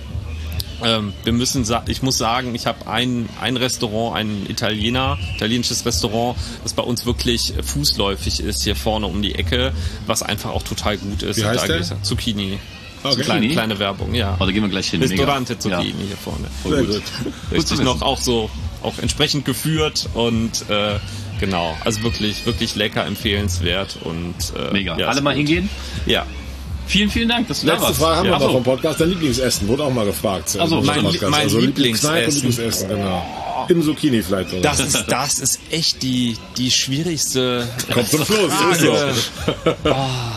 Ähm, wir müssen, ich muss sagen, ich habe ein, ein Restaurant, ein Italiener, italienisches Restaurant, das bei uns wirklich fußläufig ist, hier vorne um die Ecke, was einfach auch total gut ist. Wie heißt der? Zucchini. Okay. So kleine, kleine Werbung, ja. Oh, da gehen wir gleich hin. Restaurante Zucchini ja. hier vorne. Voll gut. Richtig noch auch so, auch entsprechend geführt und äh, genau, also wirklich, wirklich lecker, empfehlenswert und äh, mega. Ja, alle mal gut. hingehen? Ja. Vielen, vielen Dank. Das Letzte Frage haben ja, wir noch vom Podcast. Dein Lieblingsessen wurde auch mal gefragt. Also mein, Podcast. mein also Lieblingsessen. Lieblingsessen, genau. Im Zucchini vielleicht. Oder? Das ist, das ist echt die, die schwierigste Kommt zum Schluss. Frage. Oh,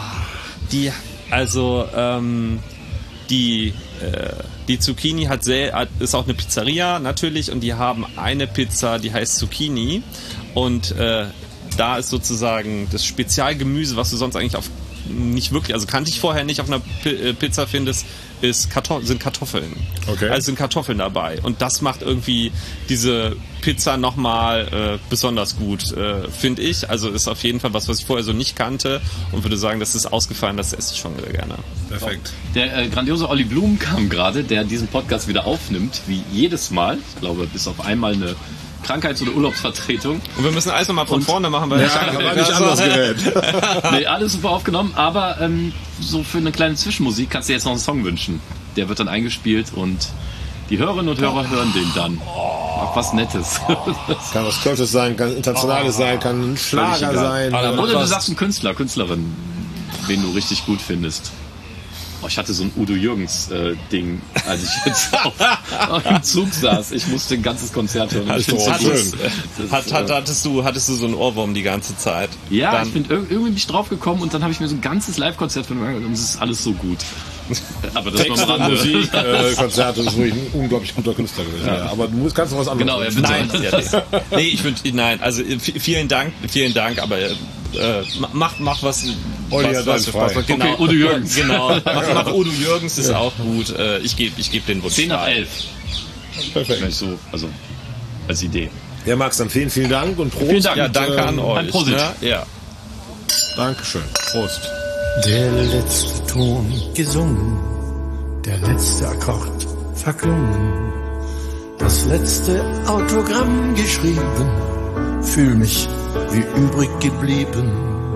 die, also, ähm, die, äh, die Zucchini hat sehr, ist auch eine Pizzeria natürlich und die haben eine Pizza, die heißt Zucchini und äh, da ist sozusagen das Spezialgemüse, was du sonst eigentlich auf nicht wirklich, also kannte ich vorher nicht auf einer P- Pizza findest, ist Kartoff- sind Kartoffeln. Okay. Also sind Kartoffeln dabei. Und das macht irgendwie diese Pizza nochmal äh, besonders gut, äh, finde ich. Also ist auf jeden Fall was, was ich vorher so nicht kannte und würde sagen, das ist ausgefallen, das esse ich schon sehr gerne. Perfekt. Der äh, grandiose Olli Blum kam gerade, der diesen Podcast wieder aufnimmt, wie jedes Mal. Ich glaube, bis auf einmal eine Krankheits- oder Urlaubsvertretung. Und wir müssen alles nochmal von und vorne machen, weil ja, ich habe nicht anders gehört. Nee, alles super aufgenommen, aber ähm, so für eine kleine Zwischenmusik kannst du dir jetzt noch einen Song wünschen. Der wird dann eingespielt und die Hörerinnen und Hörer hören den dann. Ach, was Nettes. Kann was Kölsches sein, kann internationales sein, kann ein Schlager sein. Oder du sagst einen Künstler, Künstlerin, wen du richtig gut findest. Oh, ich hatte so ein Udo Jürgens äh, Ding, als ich jetzt auf, auf dem Zug saß. Ich musste ein ganzes Konzert hören. Das ist so hattest, hat, hat, hattest, du, hattest du so einen Ohrwurm die ganze Zeit? Ja, dann, ich bin irgendwie bin ich drauf gekommen und dann habe ich mir so ein ganzes Live-Konzert von ihm angehört und es ist alles so gut. Aber das Text, noch mal Musik, äh, Konzerte, ist wirklich ein unglaublich guter Künstler gewesen. Ja. Ja, aber du musst, kannst noch was anderes. Genau, ja, bitte. Nein, ja, nee. nee, ich würde, nein, also v- vielen Dank, vielen Dank, aber äh, mach, mach was, Olli, was, ja, was, frei. was genau, Okay, Udo Jürgens. Genau, mach, mach Udo Jürgens ist auch gut. Äh, ich gebe, ich gebe den Wunsch. zehn nach frei. elf. Perfekt. Vielleicht so, also als Idee. Ja, Max, dann vielen, vielen Dank und Prost. Vielen Dank. Ja, danke ähm, an euch. ein Prosit. Ne? Ja. Dankeschön. Prost. Der letzte Ton gesungen, der letzte Akkord verklungen, das letzte Autogramm geschrieben, fühl mich wie übrig geblieben.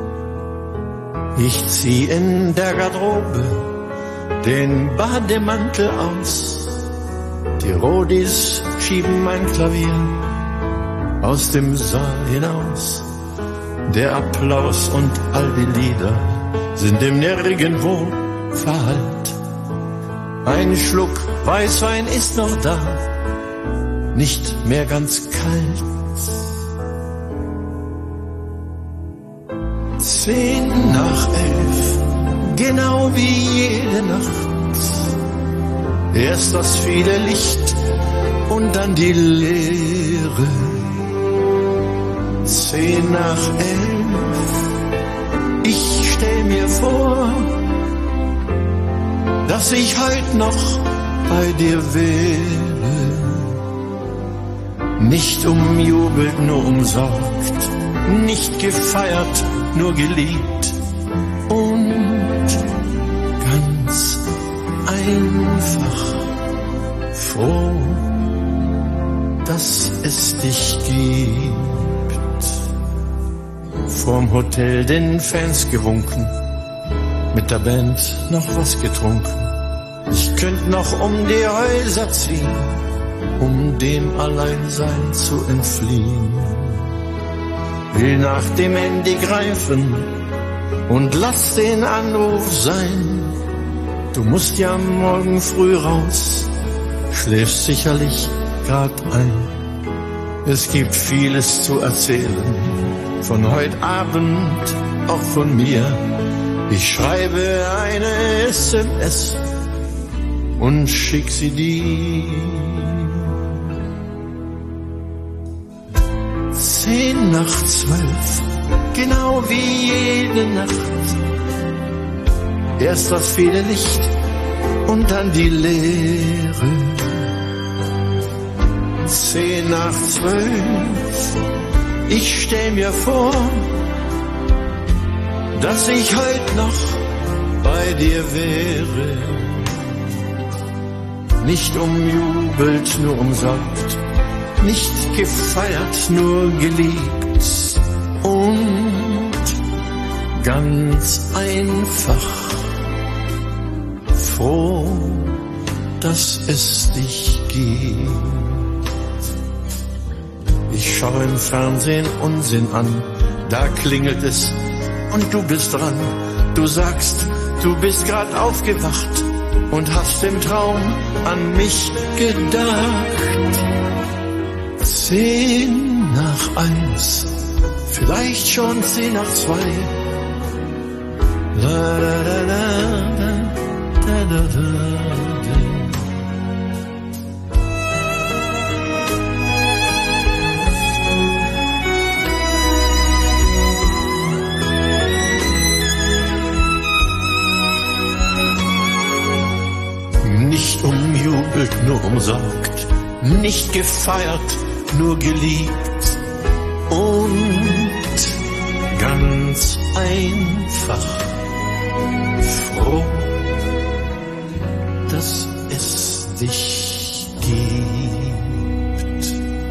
Ich zieh in der Garderobe den Bademantel aus, die Rodis schieben mein Klavier aus dem Saal hinaus. Der Applaus und all die Lieder sind dem Nirgendwo verhallt. Ein Schluck Weißwein ist noch da, nicht mehr ganz kalt. Zehn nach elf, genau wie jede Nacht. Erst das viele Licht und dann die Leere. Zehn nach elf, ich stell mir vor, dass ich heut noch bei dir wäre. Nicht umjubelt, nur umsorgt, nicht gefeiert, nur geliebt und ganz einfach froh, dass es dich gibt. Vorm Hotel den Fans gewunken, mit der Band noch was getrunken. Ich könnt noch um die Häuser ziehen, um dem Alleinsein zu entfliehen. Will nach dem Handy greifen und lass den Anruf sein. Du musst ja morgen früh raus, schläfst sicherlich grad ein. Es gibt vieles zu erzählen, von heute Abend, auch von mir. Ich schreibe eine S M S und schick sie dir. Zehn nach zwölf, genau wie jede Nacht. Erst das viele Licht und dann die Leere. Zehn nach zwölf, ich stell mir vor, dass ich heut noch bei dir wäre. Nicht umjubelt, nur umsorgt, nicht gefeiert, nur geliebt und ganz einfach froh, dass es dich gibt. Ich schaue im Fernsehen Unsinn an, da klingelt es und du bist dran. Du sagst, du bist grad aufgewacht und hast im Traum an mich gedacht. Zehn nach eins, vielleicht schon zehn nach zwei. La, la, la, la, la, la, la, la. Nicht umjubelt, nur umsorgt, nicht gefeiert, nur geliebt und ganz einfach froh, dass es dich gibt.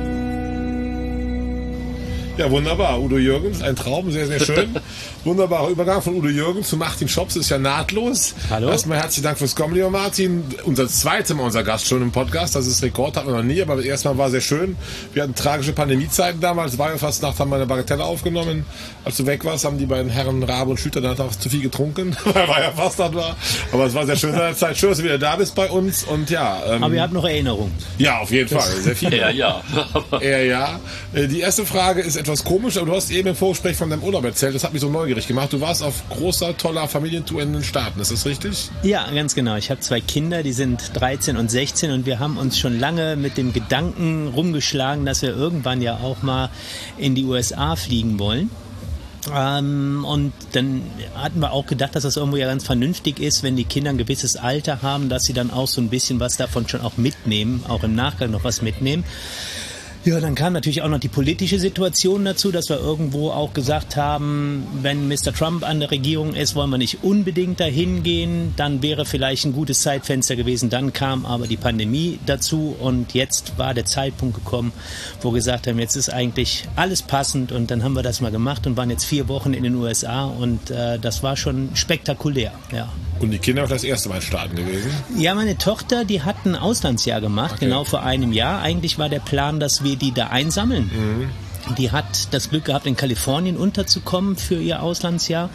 Ja, wunderbar. Udo Jürgens, ein Traum, sehr, sehr schön. Wunderbarer Übergang von Udo Jürgens zu Martin Schops, ist ja nahtlos. Hallo. Erstmal herzlichen Dank fürs Kommen, lieber Martin. Unser zweites Mal unser Gast schon im Podcast. Das ist Rekord, hatten wir noch nie, aber das erste Mal war sehr schön. Wir hatten tragische Pandemiezeiten damals. Weiberfastnacht haben wir eine Bagatelle aufgenommen. Als du weg warst, haben die beiden Herren Rabe und Schlüter dann auch zu viel getrunken, weil Weiberfastnacht war. Aber es war sehr schön in der Zeit. Schön, dass du wieder da bist bei uns. Und ja, ähm, Aber ihr habt noch Erinnerungen. ja, auf jeden Fall. Sehr viel. Ja, ja. Ja, ja. Die erste Frage ist etwas komisch, aber du hast eben im Vorgespräch von deinem Urlaub erzählt, das hat mich so neugierig gemacht. Du warst auf großer, toller Familientour in den Staaten, ist das richtig? Ja, ganz genau. Ich habe zwei Kinder, die sind dreizehn und sechzehn und wir haben uns schon lange mit dem Gedanken rumgeschlagen, dass wir irgendwann ja auch mal in die U S A fliegen wollen. Ähm, und dann hatten wir auch gedacht, dass das irgendwo ja ganz vernünftig ist, wenn die Kinder ein gewisses Alter haben, dass sie dann auch so ein bisschen was davon schon auch mitnehmen, auch im Nachgang noch was mitnehmen. Ja, dann kam natürlich auch noch die politische Situation dazu, dass wir irgendwo auch gesagt haben, wenn Mister Trump an der Regierung ist, wollen wir nicht unbedingt dahin gehen. Dann wäre vielleicht ein gutes Zeitfenster gewesen. Dann kam aber die Pandemie dazu und jetzt war der Zeitpunkt gekommen, wo wir gesagt haben, jetzt ist eigentlich alles passend und dann haben wir das mal gemacht und waren jetzt vier Wochen in den U S A und äh, das war schon spektakulär, ja. Und die Kinder auch das erste Mal in Staaten gewesen? Ja, meine Tochter, die hat ein Auslandsjahr gemacht, okay. Genau vor einem Jahr. Eigentlich war der Plan, dass wir die da einsammeln. Mhm. Die hat das Glück gehabt, in Kalifornien unterzukommen für ihr Auslandsjahr.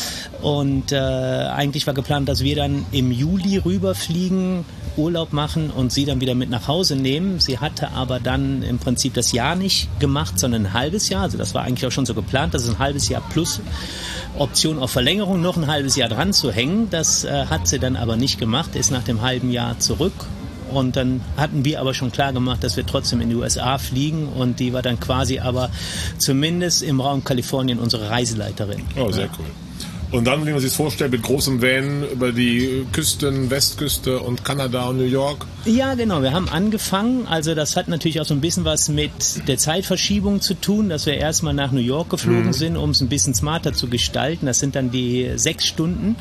Und äh, eigentlich war geplant, dass wir dann im Juli rüberfliegen, Urlaub machen und sie dann wieder mit nach Hause nehmen. Sie hatte aber dann im Prinzip das Jahr nicht gemacht, sondern ein halbes Jahr. Also das war eigentlich auch schon so geplant, dass es ein halbes Jahr plus Option auf Verlängerung noch ein halbes Jahr dran zu hängen. Das äh, hat sie dann aber nicht gemacht, ist nach dem halben Jahr zurück. Und dann hatten wir aber schon klar gemacht, dass wir trotzdem in die U S A fliegen und die war dann quasi aber zumindest im Raum Kalifornien unsere Reiseleiterin. Oh, sehr cool. Und dann, wie man sich das vorstellt, mit großem Van über die Küsten, Westküste und Kanada und New York. Ja, genau. Wir haben angefangen. Also das hat natürlich auch so ein bisschen was mit der Zeitverschiebung zu tun, dass wir erstmal nach New York geflogen mhm. sind, um es ein bisschen smarter zu gestalten. Das sind dann die sechs Stunden.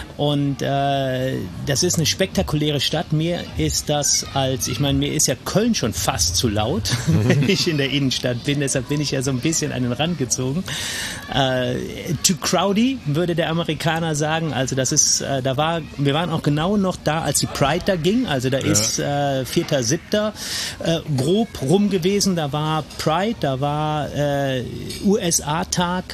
Und äh, das ist eine spektakuläre Stadt. Mir ist das als, ich meine, mir ist ja Köln schon fast zu laut, mhm. wenn ich in der Innenstadt bin. Deshalb bin ich ja so ein bisschen an den Rand gezogen. Äh, too crowdy, würde der Amerikaner sagen. Also das ist, äh, da war, wir waren auch genau noch da, als die Pride da ging. Also da ja. ist äh, vierter siebter Äh, grob rum gewesen. Da war Pride, da war äh, U S A-Tag.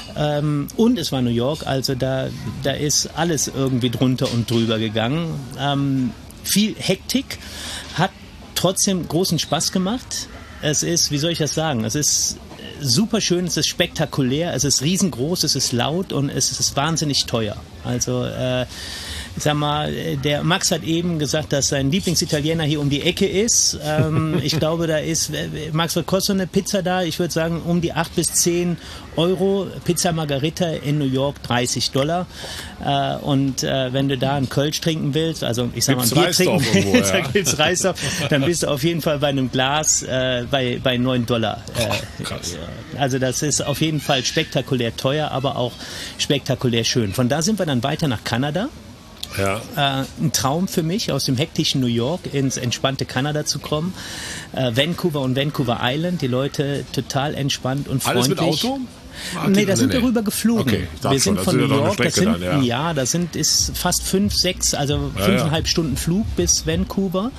Ähm, und es war New York, also da, da ist alles irgendwie drunter und drüber gegangen. Ähm, viel Hektik, hat trotzdem großen Spaß gemacht. Es ist, wie soll ich das sagen, es ist super schön, es ist spektakulär, es ist riesengroß, es ist laut und es ist wahnsinnig teuer. Also äh, ich sag mal, der Max hat eben gesagt, dass sein Lieblingsitaliener hier um die Ecke ist. Ähm, ich glaube, da ist, Max, was kostet so eine Pizza da? Ich würde sagen, um die acht bis zehn Euro. Pizza Margarita in New York dreißig Dollar. Äh, und äh, wenn du da einen Kölsch trinken willst, also ich sag mal, ein Bier trinken willst, ja. da gibt's Reisdorf, dann bist du auf jeden Fall bei einem Glas äh, bei, bei neun Dollar. Äh, oh, krass. Also das ist auf jeden Fall spektakulär teuer, aber auch spektakulär schön. Von da sind wir dann weiter nach Kanada. Ja. Äh, ein Traum für mich, aus dem hektischen New York ins entspannte Kanada zu kommen. Äh, Vancouver und Vancouver Island, die Leute total entspannt und freundlich. Alles mit Auto? Ah, nee, da sind wir rüber geflogen. Okay, wir sind von New York, das sind, dann, ja. ja, das sind ist fast fünf, sechs, also ja, fünfeinhalb ja. Stunden Flug bis Vancouver.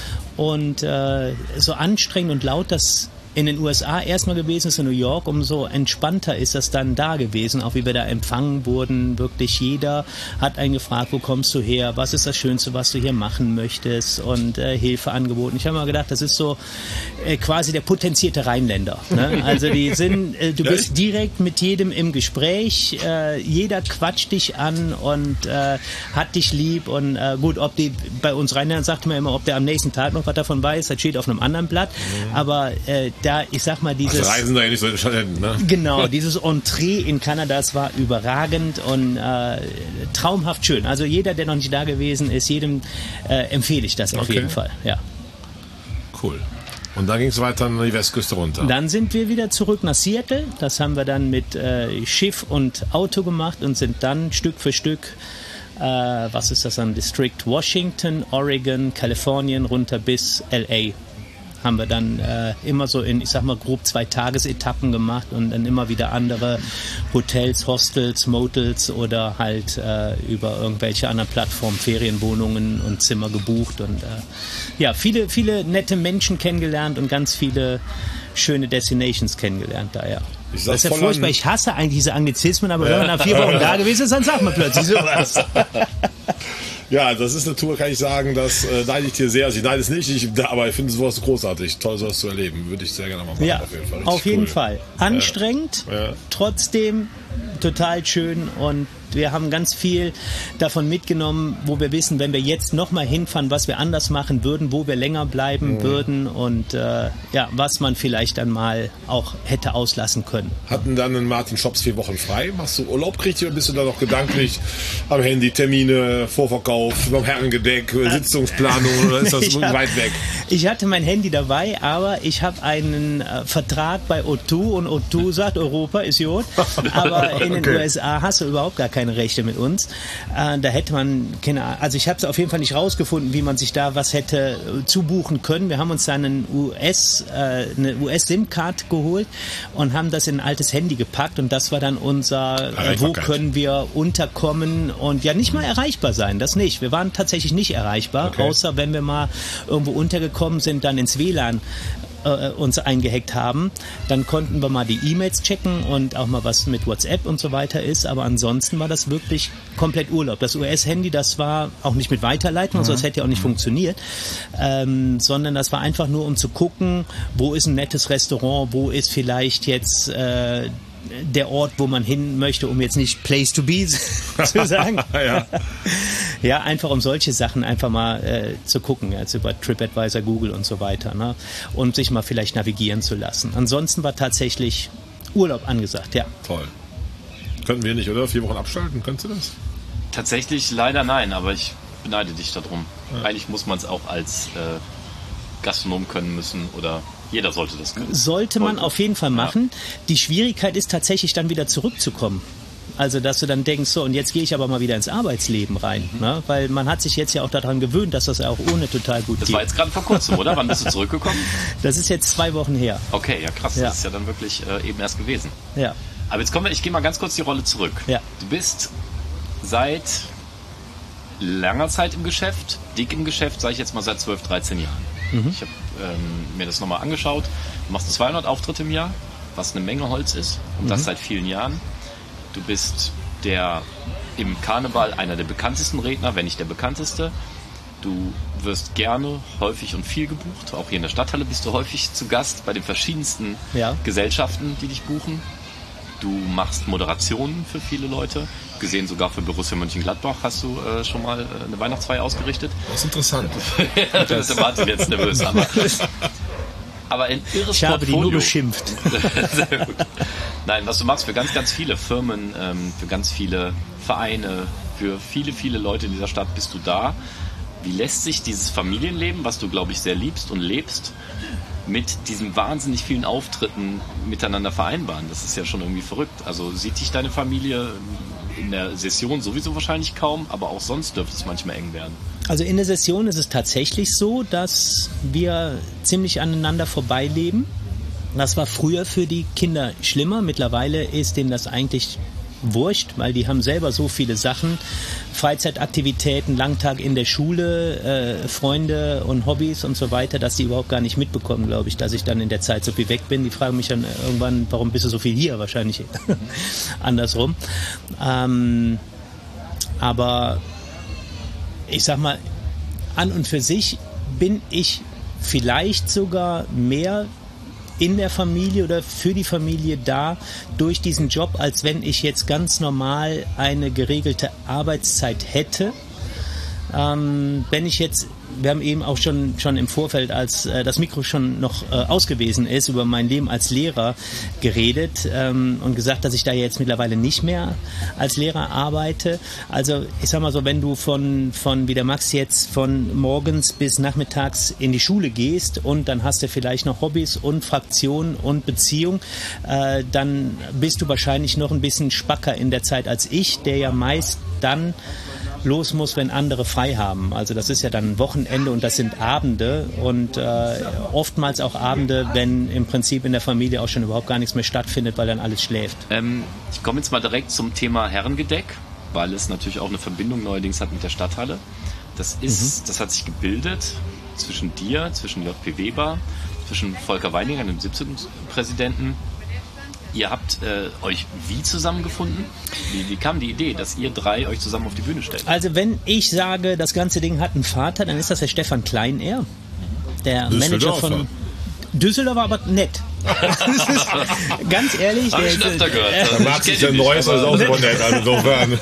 Und äh, so anstrengend und laut das in den U S A erstmal gewesen ist, in New York, umso entspannter ist das dann da gewesen, auch wie wir da empfangen wurden. Wirklich jeder hat einen gefragt, wo kommst du her, was ist das Schönste, was du hier machen möchtest und äh, Hilfe angeboten. Ich habe mal gedacht, das ist so äh, quasi der potenzierte Rheinländer. Ne? Also die sind, äh, du bist direkt mit jedem im Gespräch, äh, jeder quatscht dich an und äh, hat dich lieb und äh, gut, ob die, bei uns Rheinländern sagt man immer, ob der am nächsten Tag noch was davon weiß, das steht auf einem anderen Blatt, mhm. aber äh, da, ich sag mal, dieses... Also Reisen da ja nicht so entscheidend, ne? Genau, dieses Entree in Kanada, das war überragend und äh, traumhaft schön. Also jeder, der noch nicht da gewesen ist, jedem äh, empfehle ich das auf okay. jeden Fall, ja. Cool. Und dann ging es weiter an die Westküste runter. Dann sind wir wieder zurück nach Seattle. Das haben wir dann mit äh, Schiff und Auto gemacht und sind dann Stück für Stück, äh, was ist das dann, District Washington, Oregon, Kalifornien, runter bis L A. Haben wir dann äh, immer so in, ich sag mal, grob zwei Tagesetappen gemacht und dann immer wieder andere Hotels, Hostels, Motels oder halt äh, über irgendwelche anderen Plattformen, Ferienwohnungen und Zimmer gebucht und äh, ja, viele, viele nette Menschen kennengelernt und ganz viele schöne Destinations kennengelernt da, ja. Ich das ist ja furchtbar, ich hasse eigentlich diese Anglizismen, aber wenn man nach vier Wochen da gewesen ist, dann sagt man plötzlich sowas. Ja, das ist eine Tour, kann ich sagen, das äh, neide ich dir sehr. Also ich neide es nicht, ich, aber ich finde sowas großartig. Toll, sowas zu erleben. Würde ich sehr gerne mal machen. Ja, auf jeden Fall. auf jeden cool. Fall. Anstrengend, ja. Ja. trotzdem total schön und wir haben ganz viel davon mitgenommen, wo wir wissen, wenn wir jetzt nochmal hinfahren, was wir anders machen würden, wo wir länger bleiben mhm. würden und äh, ja, was man vielleicht dann mal auch hätte auslassen können. Hatten dann einen Martin Shops vier Wochen frei? Machst du Urlaub richtig oder bist du da noch gedanklich am Handy, Termine, Vorverkauf, beim Herrengedeck, Sitzungsplanung oder ist das hab, weit weg? Ich hatte mein Handy dabei, aber ich habe einen äh, Vertrag bei O zwei und O zwei sagt, Europa ist gut, aber in den okay. U S A hast du überhaupt gar keine Rechte mit uns. Äh, da hätte man, keine Ahnung, also ich habe es auf jeden Fall nicht rausgefunden, wie man sich da was hätte äh, zubuchen können. Wir haben uns dann einen U S, äh, eine U S-SIM-Card geholt und haben das in ein altes Handy gepackt und das war dann unser, äh, wo können wir unterkommen und ja nicht mal erreichbar sein, das nicht. Wir waren tatsächlich nicht erreichbar, okay. außer wenn wir mal irgendwo untergekommen sind, dann ins W L A N äh, uns eingehackt haben, dann konnten wir mal die E-Mails checken und auch mal was mit WhatsApp und so weiter ist, aber ansonsten war das wirklich komplett Urlaub. Das U S-Handy, das war auch nicht mit Weiterleitung, mhm. also das hätte ja auch nicht mhm. funktioniert, ähm, sondern das war einfach nur, um zu gucken, wo ist ein nettes Restaurant, wo ist vielleicht jetzt äh, der Ort, wo man hin möchte, um jetzt nicht Place to be zu sagen. ja. ja, einfach um solche Sachen einfach mal äh, zu gucken, also über TripAdvisor, Google und so weiter, ne? Und sich mal vielleicht navigieren zu lassen. Ansonsten war tatsächlich Urlaub angesagt, ja. Toll. Könnten wir nicht, oder? Vier Wochen abschalten, könntest du das? Tatsächlich leider nein, aber ich beneide dich darum. Ja. Eigentlich muss man es auch als äh, Gastronom können müssen oder jeder sollte das können. Sollte man auf jeden Fall machen. Ja. Die Schwierigkeit ist tatsächlich dann wieder zurückzukommen. Also, dass du dann denkst, so, und jetzt gehe ich aber mal wieder ins Arbeitsleben rein. Mhm. Ne? Weil man hat sich jetzt ja auch daran gewöhnt, dass das ja auch ohne total gut das geht. Das war jetzt gerade vor kurzem, oder? Wann bist du zurückgekommen? Das ist jetzt zwei Wochen her. Okay, ja krass. Ja. Das ist ja dann wirklich äh, eben erst gewesen. Ja. Aber jetzt kommen wir, ich gehe mal ganz kurz die Rolle zurück. Ja. Du bist seit langer Zeit im Geschäft, dick im Geschäft, sage ich jetzt mal seit zwölf, dreizehn Jahren. Mhm. Ich habe ähm, mir das nochmal angeschaut. Du machst zweihundert Auftritte im Jahr, was eine Menge Holz ist. Und mhm. das seit vielen Jahren. Du bist der im Karneval einer der bekanntesten Redner, wenn nicht der bekannteste. Du wirst gerne, häufig und viel gebucht. Auch hier in der Stadthalle bist du häufig zu Gast bei den verschiedensten ja. Gesellschaften, die dich buchen. Du machst Moderationen für viele Leute. Gesehen sogar für Borussia Mönchengladbach hast du äh, schon mal äh, eine Weihnachtsfeier ausgerichtet. Das ist interessant. ja, das ist der Martin jetzt nervös. Aber, aber ein irres ich habe Portfolio. Die nur beschimpft. Sehr gut. Nein, was du machst für ganz, ganz viele Firmen, ähm, für ganz viele Vereine, für viele, viele Leute in dieser Stadt bist du da. Wie lässt sich dieses Familienleben, was du, glaube ich, sehr liebst und lebst, mit diesen wahnsinnig vielen Auftritten miteinander vereinbaren? Das ist ja schon irgendwie verrückt. Also sieht dich deine Familie in der Session sowieso wahrscheinlich kaum, aber auch sonst dürfte es manchmal eng werden. Also in der Session ist es tatsächlich so, dass wir ziemlich aneinander vorbeileben. Das war früher für die Kinder schlimmer. Mittlerweile ist denen das eigentlich wurscht, weil die haben selber so viele Sachen, Freizeitaktivitäten, Langtag in der Schule, äh, Freunde und Hobbys und so weiter, dass die überhaupt gar nicht mitbekommen, glaube ich, dass ich dann in der Zeit so viel weg bin. Die fragen mich dann irgendwann, warum bist du so viel hier? Wahrscheinlich andersrum. Ähm, aber ich sag mal, an und für sich bin ich vielleicht sogar mehr in der Familie oder für die Familie da durch diesen Job, als wenn ich jetzt ganz normal eine geregelte Arbeitszeit hätte. Ähm, wenn ich jetzt, wir haben eben auch schon, schon im Vorfeld, als äh, das Mikro schon noch äh, ausgewiesen ist, über mein Leben als Lehrer geredet ähm, und gesagt, dass ich da jetzt mittlerweile nicht mehr als Lehrer arbeite. Also ich sag mal so, wenn du von, von wie der Max jetzt von morgens bis nachmittags in die Schule gehst und dann hast du vielleicht noch Hobbys und Fraktionen und Beziehung, äh, dann bist du wahrscheinlich noch ein bisschen spacker in der Zeit als ich, der ja meist dann los muss, wenn andere frei haben. Also das ist ja dann Wochenende und das sind Abende und äh, oftmals auch Abende, wenn im Prinzip in der Familie auch schon überhaupt gar nichts mehr stattfindet, weil dann alles schläft. Ähm, ich komme jetzt mal direkt zum Thema Herrengedeck, weil es natürlich auch eine Verbindung neuerdings hat mit der Stadthalle. Das ist, mhm. das hat sich gebildet zwischen dir, zwischen J P Weber, zwischen Volker Weininger, dem Sitzungspräsidenten, Ihr habt äh, euch wie zusammengefunden? Wie, wie kam die Idee, dass ihr drei euch zusammen auf die Bühne stellt? Also wenn ich sage, das ganze Ding hat einen Vater, dann ist das der Stefan Kleinehr, der Manager von Düsseldorfer, aber nett. Ganz ehrlich, Hab der ich schon öfter gehört. Da Also, mag ich sich kenn der ihn Neues nicht, also aber- auch so nett, also insofern.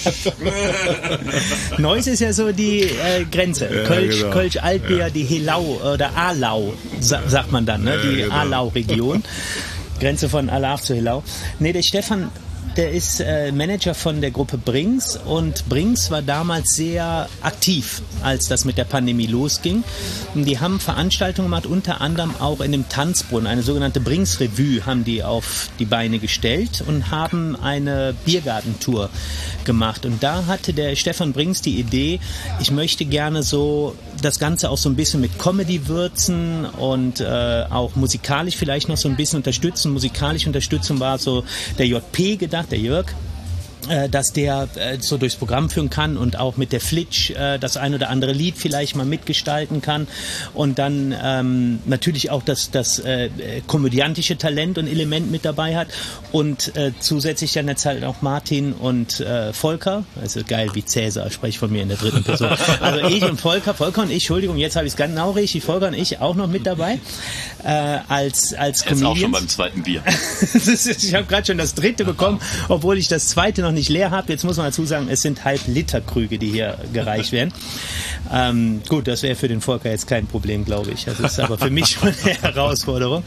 Neuss ist ja so die äh, Grenze. Ja, Kölsch, genau. Kölsch Altbier, ja. Die Helau oder Alau, sa sagt man dann, ne? Ja, die genau. Alau-Region. Grenze von Alaf zu Helau. Nee, der Stefan, der ist äh, Manager von der Gruppe Brings und Brings war damals sehr aktiv, als das mit der Pandemie losging. Und die haben Veranstaltungen gemacht, unter anderem auch in dem Tanzbrunnen, eine sogenannte Brings Revue haben die auf die Beine gestellt und haben eine Biergartentour gemacht. Und da hatte der Stefan Brings die Idee, ich möchte gerne so das Ganze auch so ein bisschen mit Comedy würzen und äh, auch musikalisch vielleicht noch so ein bisschen unterstützen. Musikalisch unterstützen war so der J P gedacht, der Jörg, äh, dass der äh, so durchs Programm führen kann und auch mit der Flitsch äh, das ein oder andere Lied vielleicht mal mitgestalten kann und dann ähm, natürlich auch das, das äh, komödiantische Talent und Element mit dabei hat und äh, zusätzlich dann jetzt halt auch Martin und äh, Volker, also geil wie Cäsar, spreche von mir in der dritten Person, also ich und Volker, Volker und ich, Entschuldigung, jetzt habe ich es genau richtig, Volker und ich auch noch mit dabei äh, als, als Er ist auch schon Comedians. beim zweiten Bier. Das ist, ich habe gerade schon das dritte bekommen, obwohl ich das zweite noch nicht leer habe. Jetzt muss man dazu sagen, es sind Halb-Liter-Krüge, die hier gereicht werden. Ähm, gut, das wäre für den Volker jetzt kein Problem, glaube ich. Das ist aber für mich schon eine Herausforderung.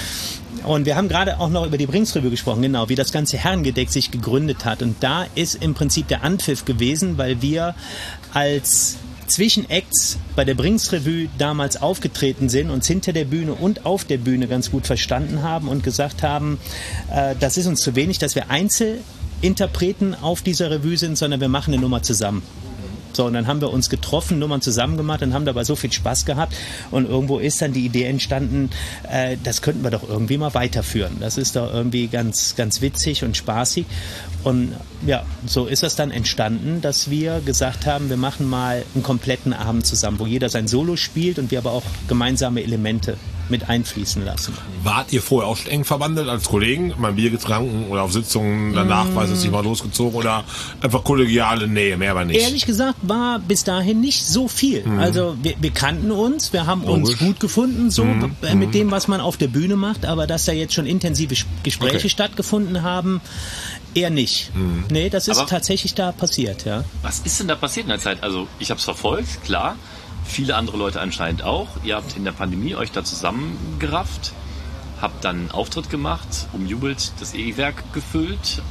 Und wir haben gerade auch noch über die Brings-Revue gesprochen, genau, wie das ganze Herrengedeck sich gegründet hat. Und da ist im Prinzip der Anpfiff gewesen, weil wir als Zwischenacts bei der Brings-Revue damals aufgetreten sind, uns hinter der Bühne und auf der Bühne ganz gut verstanden haben und gesagt haben, äh, das ist uns zu wenig, dass wir Einzelinterpreten auf dieser Revue sind, sondern wir machen eine Nummer zusammen. So, und dann haben wir uns getroffen, Nummern zusammen gemacht und haben dabei so viel Spaß gehabt. Und irgendwo ist dann die Idee entstanden, äh, das könnten wir doch irgendwie mal weiterführen. Das ist doch irgendwie ganz, ganz witzig und spaßig. Und ja, so ist es dann entstanden, dass wir gesagt haben, wir machen mal einen kompletten Abend zusammen, wo jeder sein Solo spielt und wir aber auch gemeinsame Elemente mit einfließen lassen. Wart ihr vorher auch eng verwandelt als Kollegen? Mal Bier getrunken oder auf Sitzungen danach, mm. weiß ich nicht, mal losgezogen oder einfach kollegiale Nähe, mehr aber nicht? Ehrlich gesagt war bis dahin nicht so viel. Mm. Also wir, wir kannten uns, wir haben Logisch. uns gut gefunden, so mm. mit dem, was man auf der Bühne macht, aber dass da jetzt schon intensive Gespräche okay. stattgefunden haben, eher nicht. Mm. Nee, das ist aber tatsächlich da passiert, ja. Was ist denn da passiert in der Zeit? Also ich habe es verfolgt, klar. Viele andere Leute anscheinend auch. Ihr habt in der Pandemie euch da zusammengerafft, habt dann einen Auftritt gemacht, umjubelt das E-Werk gefüllt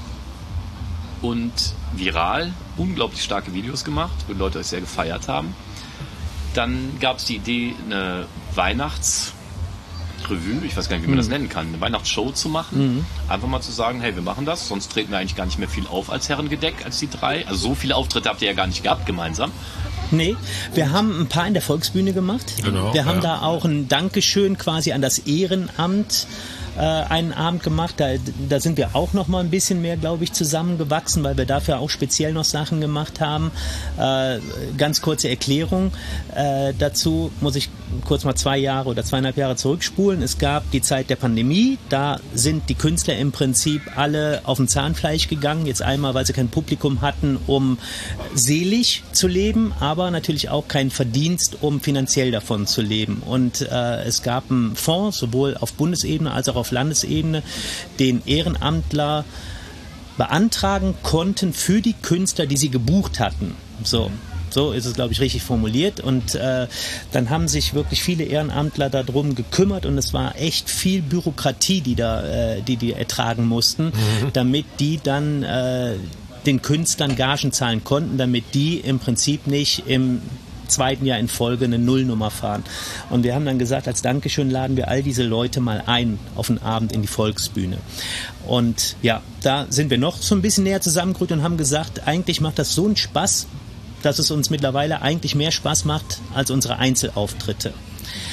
und viral unglaublich starke Videos gemacht, wo die Leute euch sehr gefeiert haben. Dann gab es die Idee, eine Weihnachtsrevue, ich weiß gar nicht, wie man mhm. das nennen kann, eine Weihnachtsshow zu machen. Mhm. Einfach mal zu sagen, hey, wir machen das, sonst treten wir eigentlich gar nicht mehr viel auf als Herrengedeck, als die drei. Also so viele Auftritte habt ihr ja gar nicht gehabt gemeinsam. Nee, wir haben ein paar in der Volksbühne gemacht. Genau, wir haben ja. da auch ein Dankeschön quasi an das Ehrenamt äh, einen Abend gemacht. Da, da sind wir auch noch mal ein bisschen mehr, glaube ich, zusammengewachsen, weil wir dafür auch speziell noch Sachen gemacht haben. Äh, ganz kurze Erklärung äh, dazu, muss ich kurz mal zwei Jahre oder zweieinhalb Jahre zurückspulen. Es gab die Zeit der Pandemie, da sind die Künstler im Prinzip alle auf dem Zahnfleisch gegangen. Jetzt einmal, weil sie kein Publikum hatten, um selig zu leben, aber natürlich auch keinen Verdienst, um finanziell davon zu leben. Und äh, es gab einen Fonds, sowohl auf Bundesebene als auch auf Landesebene, den Ehrenamtler beantragen konnten für die Künstler, die sie gebucht hatten. So. So ist es, glaube ich, richtig formuliert. Und äh, dann haben sich wirklich viele Ehrenamtler darum gekümmert und es war echt viel Bürokratie, die da, äh, die, die ertragen mussten, mhm. damit die dann äh, den Künstlern Gagen zahlen konnten, damit die im Prinzip nicht im zweiten Jahr in Folge eine Nullnummer fahren. Und wir haben dann gesagt, als Dankeschön laden wir all diese Leute mal ein auf einen Abend in die Volksbühne. Und ja, da sind wir noch so ein bisschen näher zusammengerückt und haben gesagt, eigentlich macht das so einen Spaß, dass es uns mittlerweile eigentlich mehr Spaß macht als unsere Einzelauftritte.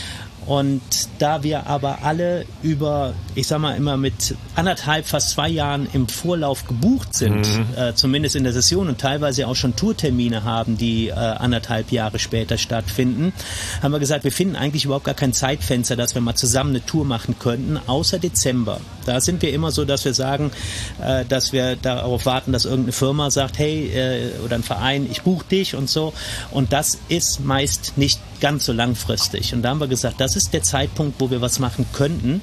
Und da wir aber alle über, ich sag mal immer mit anderthalb, fast zwei Jahren im Vorlauf gebucht sind, mhm. äh, zumindest in der Session und teilweise auch schon Tourtermine haben, die äh, anderthalb Jahre später stattfinden, haben wir gesagt, wir finden eigentlich überhaupt gar kein Zeitfenster, dass wir mal zusammen eine Tour machen könnten, außer Dezember. Da sind wir immer so, dass wir sagen, äh, dass wir darauf warten, dass irgendeine Firma sagt, hey, äh, oder ein Verein, ich buche dich und so. Und das ist meist nicht ganz so langfristig. Und da haben wir gesagt, das ist der Zeitpunkt, wo wir was machen könnten.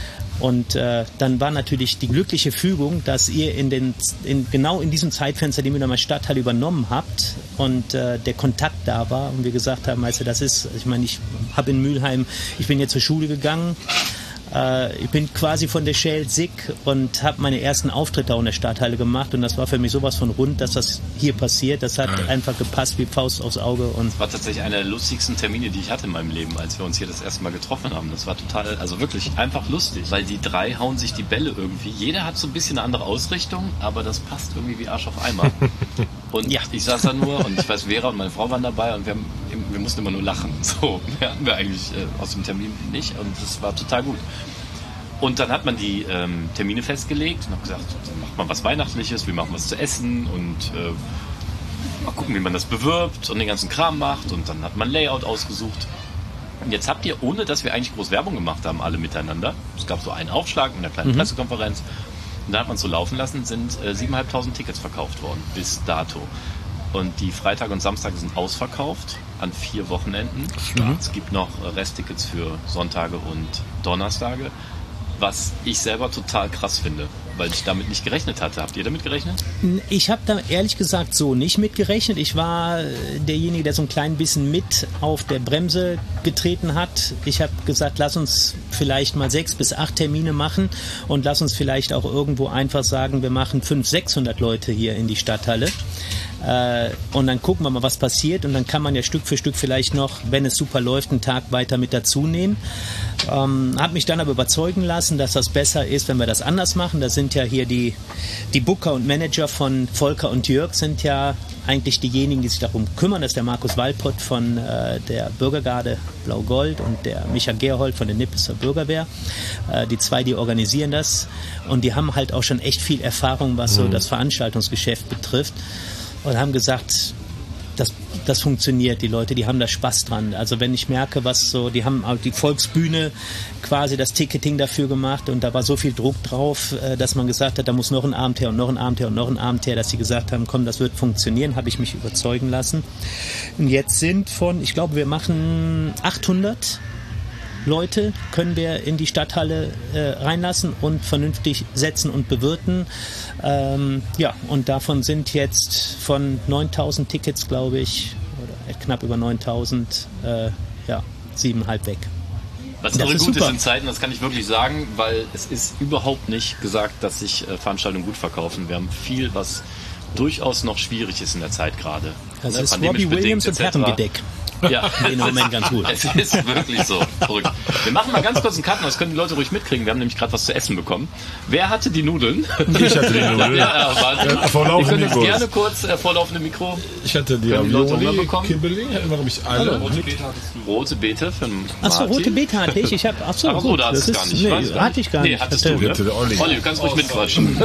Und äh, dann war natürlich die glückliche Fügung, dass ihr in den in, genau in diesem Zeitfenster die Mülheimer Stadthalle übernommen habt und äh, der Kontakt da war und wir gesagt haben, weißt du, das ist, ich meine, ich habe in Mülheim, ich bin jetzt zur Schule gegangen, äh, ich bin quasi von der Schäl Sick und habe meine ersten Auftritte auch in der Stadthalle gemacht und das war für mich sowas von rund, dass das hier passiert. Das hat ja. einfach gepasst wie Faust aufs Auge. Und das war tatsächlich einer der lustigsten Termine, die ich hatte in meinem Leben, als wir uns hier das erste Mal getroffen haben. Das war total, also wirklich einfach lustig, weil die drei hauen sich die Bälle irgendwie. Jeder hat so ein bisschen eine andere Ausrichtung, aber das passt irgendwie wie Arsch auf Eimer. Und ja. ich saß da nur und ich weiß, Vera und meine Frau waren dabei und wir, haben, wir mussten immer nur lachen. So, mehr hatten wir eigentlich äh, aus dem Termin nicht und das war total gut. Und dann hat man die ähm, Termine festgelegt und hat gesagt, dann macht man was Weihnachtliches, wir machen was zu essen und äh, mal gucken, wie man das bewirbt und den ganzen Kram macht und dann hat man Layout ausgesucht. Und jetzt habt ihr, ohne dass wir eigentlich groß Werbung gemacht haben, alle miteinander, es gab so einen Aufschlag mit einer kleinen mhm. Pressekonferenz und da hat man es so laufen lassen, sind äh, siebentausendfünfhundert Tickets verkauft worden bis dato. Und die Freitage und Samstage sind ausverkauft an vier Wochenenden. Mhm. Es gibt noch Resttickets für Sonntage und Donnerstage. Was ich selber total krass finde, weil ich damit nicht gerechnet hatte. Habt ihr damit gerechnet? Ich habe da ehrlich gesagt so nicht mit gerechnet. Ich war derjenige, der so ein klein bisschen mit auf der Bremse getreten hat. Ich habe gesagt, lass uns vielleicht mal sechs bis acht Termine machen und lass uns vielleicht auch irgendwo einfach sagen, wir machen fünfhundert, sechshundert Leute hier in die Stadthalle. Äh, und dann gucken wir mal, was passiert und dann kann man ja Stück für Stück vielleicht noch, wenn es super läuft, einen Tag weiter mit dazu nehmen. Ähm, hab mich dann aber überzeugen lassen, dass das besser ist, wenn wir das anders machen. Da sind ja hier die, die Booker und Manager von Volker und Jörg sind ja eigentlich diejenigen, die sich darum kümmern. Das ist der Markus Walpott von äh, der Bürgergarde Blau-Gold und der Micha Gerhold von der Nippeser Bürgerwehr. Äh, die zwei, die organisieren das und die haben halt auch schon echt viel Erfahrung, was so das Veranstaltungsgeschäft betrifft. Und haben gesagt, das, das funktioniert, die Leute, die haben da Spaß dran. Also wenn ich merke, was so, die haben auch die Volksbühne quasi das Ticketing dafür gemacht und da war so viel Druck drauf, dass man gesagt hat, da muss noch ein Abend her und noch ein Abend her und noch ein Abend her, dass sie gesagt haben, komm, das wird funktionieren, habe ich mich überzeugen lassen. Und jetzt sind von, ich glaube, wir machen achthundert Leute können wir in die Stadthalle äh, reinlassen und vernünftig setzen und bewirten. Ähm, ja, und davon sind jetzt von neuntausend Tickets, glaube ich, oder knapp über neuntausend, äh, ja, siebeneinhalb weg. Was irre gut ist in Zeiten, das kann ich wirklich sagen, weil es ist überhaupt nicht gesagt, dass sich äh, Veranstaltungen gut verkaufen. Wir haben viel, was durchaus noch schwierig ist in der Zeit gerade. Das ne? ist Robbie Williams und Herrengedeck. Ja, im Moment ganz gut. Es ist wirklich so verrückt. Wir machen mal ganz kurz einen Cut, das können die Leute ruhig mitkriegen. Wir haben nämlich gerade was zu essen bekommen. Wer hatte die Nudeln? Ich hatte die Nudeln. Ja, warte. Ja, vorlaufende wir können Mikros. jetzt gerne kurz äh, vorlaufende Mikro. Ich hatte die Ravioli, Kibbeling, hätten wir, glaube ich, alle. Hallo, rote Beete hattest du. Rote Beete für einen Achso, rote Beete hatte ich. ich hab, achso, Ach so, da hattest du gar nicht. Nee, hatte ich gar nicht. Nee, hattest du, ne? Olli, du kannst ruhig mitquatschen.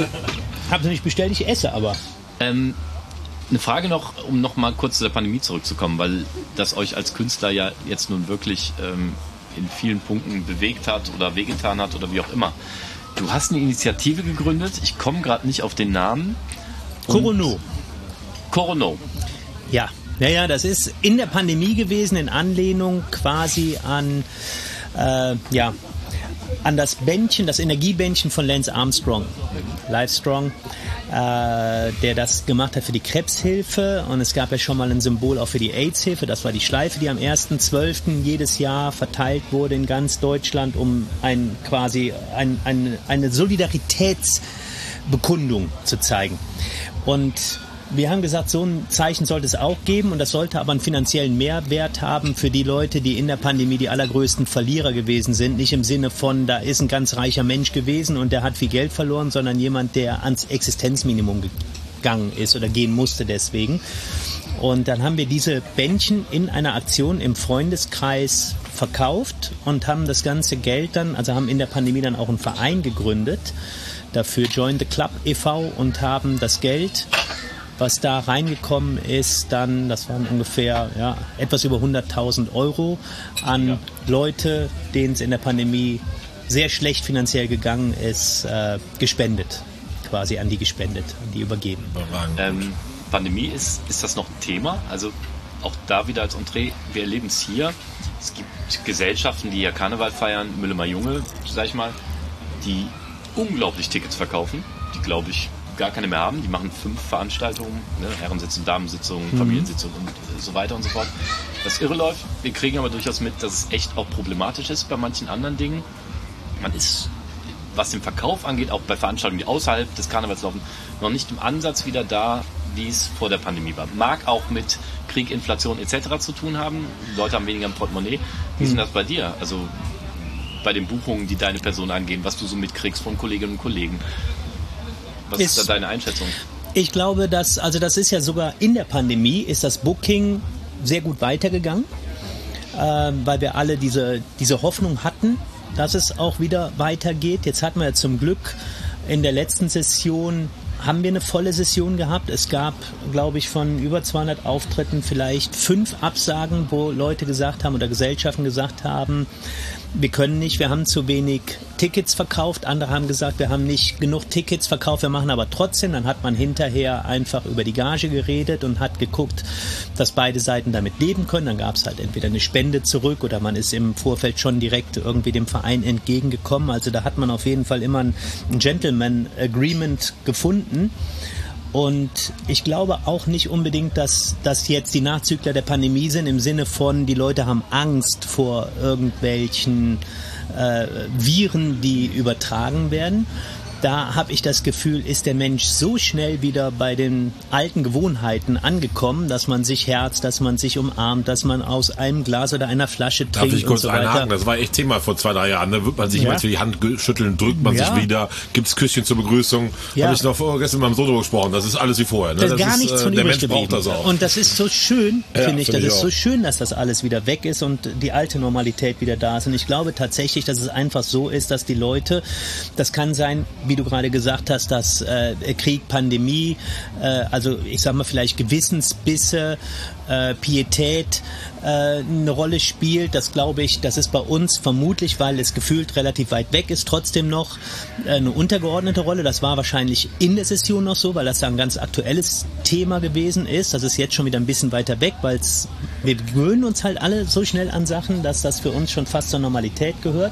Hab sie nicht bestellt, ich esse aber. Ähm, Eine Frage noch, um noch mal kurz zu der Pandemie zurückzukommen, weil das euch als Künstler ja jetzt nun wirklich ähm, in vielen Punkten bewegt hat oder wehgetan hat oder wie auch immer. Du hast eine Initiative gegründet, ich komme gerade nicht auf den Namen. Corono. Corono. Ja, ja, ja, das ist in der Pandemie gewesen, in Anlehnung quasi an, äh, ja, an das Bändchen, das Energiebändchen von Lance Armstrong, Livestrong, äh, der das gemacht hat für die Krebshilfe und es gab ja schon mal ein Symbol auch für die AIDS-Hilfe, das war die Schleife, die am ersten zwölften jedes Jahr verteilt wurde in ganz Deutschland, um ein, quasi ein, ein, eine Solidaritätsbekundung zu zeigen. Und wir haben gesagt, so ein Zeichen sollte es auch geben und das sollte aber einen finanziellen Mehrwert haben für die Leute, die in der Pandemie die allergrößten Verlierer gewesen sind. Nicht im Sinne von, da ist ein ganz reicher Mensch gewesen und der hat viel Geld verloren, sondern jemand, der ans Existenzminimum gegangen ist oder gehen musste deswegen. Und dann haben wir diese Bändchen in einer Aktion im Freundeskreis verkauft und haben das ganze Geld dann, also haben in der Pandemie dann auch einen Verein gegründet, dafür Join the Club e V, und haben das Geld, was da reingekommen ist, dann, das waren ungefähr ja, etwas über hunderttausend Euro, an ja. Leute, denen es in der Pandemie sehr schlecht finanziell gegangen ist, äh, gespendet. Quasi an die gespendet, an die übergeben. Ähm, Pandemie, ist, ist das noch ein Thema? Also auch da wieder als Entree, wir erleben es hier. Es gibt Gesellschaften, die ja Karneval feiern, Müllemer Junge, sag ich mal, die unglaublich Tickets verkaufen, die, glaube ich, gar keine mehr haben. Die machen fünf Veranstaltungen, ne? Herrensitzung, Damensitzung, mhm. Familiensitzung und so weiter und so fort. Das irre läuft. Wir kriegen aber durchaus mit, dass es echt auch problematisch ist bei manchen anderen Dingen. Man ist, was den Verkauf angeht, auch bei Veranstaltungen, die außerhalb des Karnevals laufen, noch nicht im Ansatz wieder da, wie es vor der Pandemie war. Mag auch mit Krieg, Inflation et cetera zu tun haben. Die Leute haben weniger im Portemonnaie. Wie ist denn das bei dir? Also bei den Buchungen, die deine Person angehen, was du so mitkriegst von Kolleginnen und Kollegen. Was ist, ist da deine Einschätzung? Ich glaube, dass, also das ist ja sogar in der Pandemie, ist das Booking sehr gut weitergegangen, äh, weil wir alle diese, diese Hoffnung hatten, dass es auch wieder weitergeht. Jetzt hatten wir ja zum Glück in der letzten Session, haben wir eine volle Session gehabt. Es gab, glaube ich, von über zweihundert Auftritten vielleicht fünf Absagen, wo Leute gesagt haben oder Gesellschaften gesagt haben, wir können nicht, wir haben zu wenig Tickets verkauft. Andere haben gesagt, wir haben nicht genug Tickets verkauft, wir machen aber trotzdem. Dann hat man hinterher einfach über die Gage geredet und hat geguckt, dass beide Seiten damit leben können. Dann gab es halt entweder eine Spende zurück oder man ist im Vorfeld schon direkt irgendwie dem Verein entgegengekommen. Also da hat man auf jeden Fall immer ein Gentleman Agreement gefunden. Und ich glaube auch nicht unbedingt, dass das jetzt die Nachzügler der Pandemie sind, im Sinne von, die Leute haben Angst vor irgendwelchen äh, Viren, die übertragen werden. Da habe ich das Gefühl, ist der Mensch so schnell wieder bei den alten Gewohnheiten angekommen, dass man sich herzt, dass man sich umarmt, dass man aus einem Glas oder einer Flasche trinkt. Darf ich kurz und so weiter. einhaken? Das war echt Thema vor zwei, drei Jahren. Da wird man sich Ja. immer die Hand schütteln, drückt man Ja. sich wieder, gibt's Küsschen zur Begrüßung. Ja. Habe ich noch vorgestern mit meinem Sohn drüber gesprochen. Das ist alles wie vorher. Ne? Da ist gar ist, nichts von der übrig Mensch braucht geblieben. das auch. Und das ist so schön, Ja, finde ich. find Das ich ist so auch. schön, dass das alles wieder weg ist und die alte Normalität wieder da ist. Und ich glaube tatsächlich, dass es einfach so ist, dass die Leute, das kann sein, wie du gerade gesagt hast, dass äh, Krieg, Pandemie, äh, also ich sag mal vielleicht Gewissensbisse, äh, Pietät äh, eine Rolle spielt. Das glaube ich, das ist bei uns vermutlich, weil es gefühlt relativ weit weg ist, trotzdem noch äh, eine untergeordnete Rolle. Das war wahrscheinlich in der Session noch so, weil das da ein ganz aktuelles Thema gewesen ist. Das ist jetzt schon wieder ein bisschen weiter weg, weil wir gewöhnen uns halt alle so schnell an Sachen, dass das für uns schon fast zur Normalität gehört.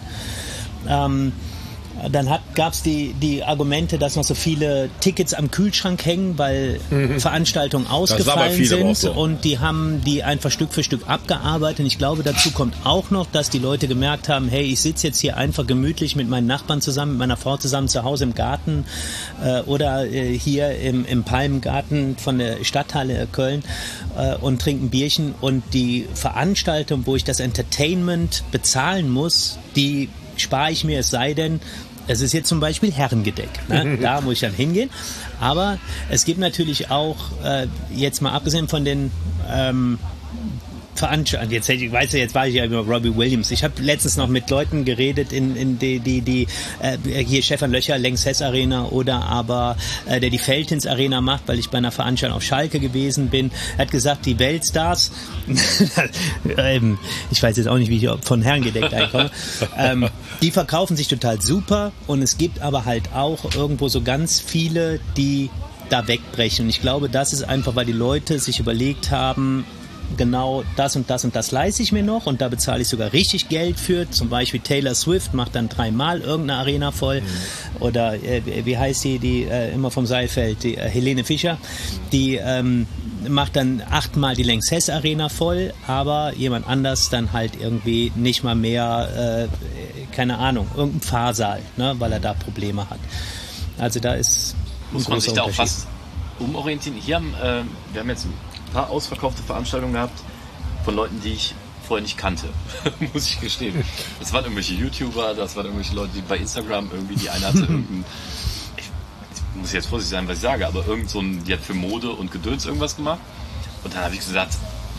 Ähm, Dann gab es die, die Argumente, dass noch so viele Tickets am Kühlschrank hängen, weil mhm. Veranstaltungen ausgefallen sind so. Und die haben die einfach Stück für Stück abgearbeitet. Und ich glaube, dazu kommt auch noch, dass die Leute gemerkt haben, hey, ich sitze jetzt hier einfach gemütlich mit meinen Nachbarn zusammen, mit meiner Frau zusammen zu Hause im Garten äh, oder äh, hier im, im Palmengarten von der Stadthalle Köln äh, und trinken Bierchen. Und die Veranstaltung, wo ich das Entertainment bezahlen muss, die spare ich mir, es sei denn, es ist jetzt zum Beispiel Herrengedeck. Ne? Da muss ich dann hingehen. Aber es gibt natürlich auch, äh, jetzt mal abgesehen von den ähm, Veranstaltungen, jetzt, ich weiß ja, jetzt war ich ja über Robbie Williams. Ich habe letztens noch mit Leuten geredet, in, in die, die, die äh, hier Stefan Löcher, Lanxess Arena oder aber äh, der die Feldhins Arena macht, weil ich bei einer Veranstaltung auf Schalke gewesen bin. Er hat gesagt, die Weltstars, ähm, ich weiß jetzt auch nicht, wie ich von Herrengedeck einkomme, ähm, die verkaufen sich total super und es gibt aber halt auch irgendwo so ganz viele, die da wegbrechen. Und ich glaube, das ist einfach, weil die Leute sich überlegt haben, genau das und das und das leiste ich mir noch und da bezahle ich sogar richtig Geld für. Zum Beispiel Taylor Swift macht dann dreimal irgendeine Arena voll. Mhm. Oder äh, wie heißt die, die äh, immer vom Seilfeld, die äh, Helene Fischer, die ähm, macht dann achtmal die Lanxess Arena voll, aber jemand anders dann halt irgendwie nicht mal mehr, äh, keine Ahnung, irgendein Pfarrsaal, ne, weil er da Probleme hat. Also da ist muss man sich da auch fast umorientieren. Hier haben äh, wir haben jetzt ein paar ausverkaufte Veranstaltungen gehabt von Leuten, die ich vorher nicht kannte, muss ich gestehen. Das waren irgendwelche YouTuber, das waren irgendwelche Leute, die bei Instagram irgendwie, die eine hatte irgendein, ich muss jetzt vorsichtig sein, was ich sage, aber irgend so ein, die hat für Mode und Gedöns irgendwas gemacht Und dann habe ich gesagt,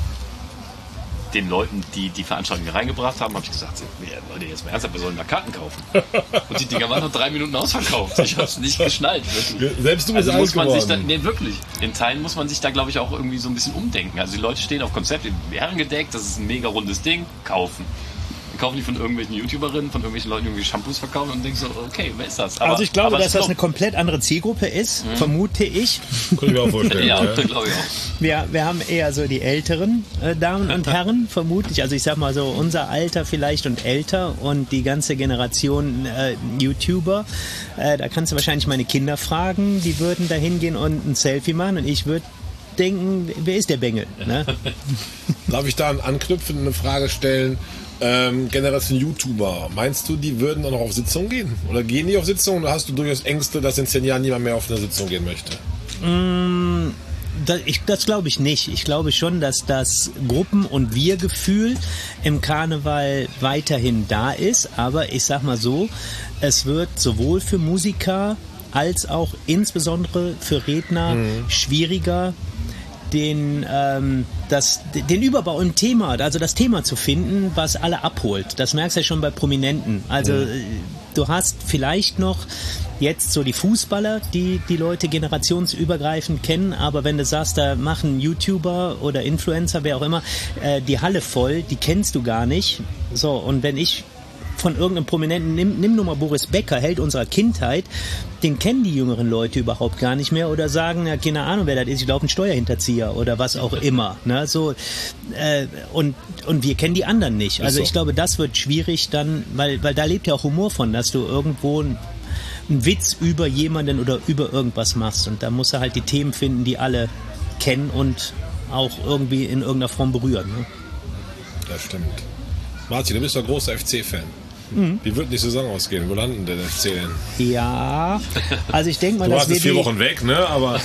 den Leuten, die die Veranstaltung hier reingebracht haben, habe ich gesagt, Leute, jetzt mal ernsthaft, wir sollen da Karten kaufen. Und die Dinger waren noch drei Minuten ausverkauft. Ich habe es nicht geschnallt. Wirklich. Selbst du bist also muss man geworden. sich da, nee, wirklich. In Teilen muss man sich da, glaube ich, auch irgendwie so ein bisschen umdenken. Also die Leute stehen auf Konzept, herrengedeckt, das ist ein mega rundes Ding, kaufen. Dann kaufen die von irgendwelchen YouTuberinnen, von irgendwelchen Leuten, die irgendwie Shampoos verkaufen und denken so, okay, wer ist das? Aber, also ich glaube, aber dass das doch, eine komplett andere Zielgruppe ist, mhm. vermute ich. Kann ich mir auch vorstellen. ja, ja. glaube ich auch. Wir, wir haben eher so die älteren äh, Damen und Herren, vermutlich. Also ich sag mal so unser Alter vielleicht und älter und die ganze Generation äh, YouTuber. Äh, da kannst du wahrscheinlich meine Kinder fragen, die würden da hingehen und ein Selfie machen und ich würde denken, wer ist der Bengel? Ne? Darf ich da anknüpfen, eine Frage stellen? Ähm, Generation YouTuber, meinst du, die würden auch noch auf Sitzungen gehen? Oder gehen die auf Sitzungen? Oder hast du durchaus Ängste, dass in zehn Jahren niemand mehr auf eine Sitzung gehen möchte? Mm, das, ich, das glaube ich nicht. Ich glaube schon, dass das Gruppen- und Wir-Gefühl im Karneval weiterhin da ist. Aber ich sag mal so, es wird sowohl für Musiker als auch insbesondere für Redner mhm. schwieriger, den, ähm, das, den Überbau im Thema, also das Thema zu finden, was alle abholt. Das merkst du ja schon bei Prominenten. Also mhm. du hast vielleicht noch jetzt so die Fußballer, die die Leute generationsübergreifend kennen, aber wenn du sagst, da machen YouTuber oder Influencer, wer auch immer, äh, die Halle voll, die kennst du gar nicht. So, und wenn ich von irgendeinem Prominenten, nimm, nimm nur mal Boris Becker, Held unserer Kindheit, den kennen die jüngeren Leute überhaupt gar nicht mehr oder sagen, ja, keine Ahnung, wer das ist, ich glaube, ein Steuerhinterzieher oder was auch immer. Ne? So, äh, und, und wir kennen die anderen nicht. Also ich glaube, das wird schwierig dann, weil, weil da lebt ja auch Humor von, dass du irgendwo einen Witz über jemanden oder über irgendwas machst. Und da musst du halt die Themen finden, die alle kennen und auch irgendwie in irgendeiner Form berühren. Ne? Das stimmt. Martin, du bist doch ein großer F C-Fan. Mhm. Wie wird die Saison ausgehen? Wo landen denn F C denn? Ja, also ich denke mal, du dass warst wir jetzt vier die, Wochen weg, ne? Aber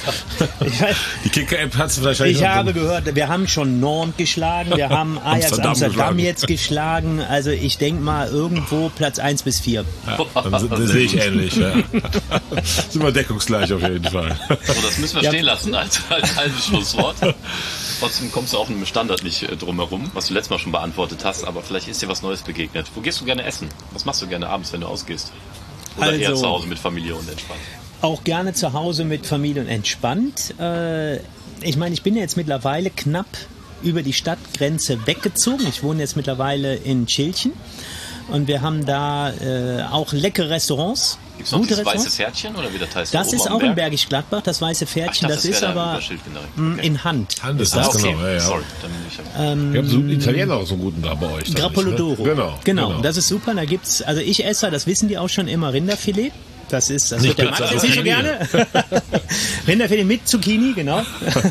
die Kicker-App hat es wahrscheinlich. Ich habe gehört, wir haben schon Nantes geschlagen, wir haben Ajax Amsterdam, Amsterdam geschlagen. jetzt geschlagen. Also ich denke mal irgendwo Platz eins bis vier. Ja, dann, dann sehe ich ähnlich. Ja. Sind wir deckungsgleich auf jeden Fall. Oh, das müssen wir ja. stehen lassen als, als halbes Schlusswort. Trotzdem kommst du auch mit dem Standard nicht äh, drum herum, was du letztes Mal schon beantwortet hast, aber vielleicht ist dir was Neues begegnet. Wo gehst du gerne essen? Was machst du gerne abends, wenn du ausgehst? Oder also, eher zu Hause mit Familie und entspannt? Auch gerne zu Hause mit Familie und entspannt. Äh, ich meine, ich bin ja jetzt mittlerweile knapp über die Stadtgrenze weggezogen. Ich wohne jetzt mittlerweile in Tschilchen und wir haben da äh, auch leckere Restaurants. Gibt es noch dieses weiße Pferdchen oder wie das heißt? Das ist auch in Bergisch Gladbach, das weiße Pferdchen. Ach, dachte, das, das ist aber okay. in Hand. Hand ist das, das okay. genau. Ja, ja. Sorry. Ähm, Wir haben so einen Italiener auch so einen guten da bei euch. Grappolodoro. Ne? Genau, genau. Genau, das ist super. Da gibt's, also ich esse, das wissen die auch schon immer, Rinderfilet. Das ist, das nicht wird der Max jetzt nicht so gerne. Rinderfilet mit Zucchini, genau.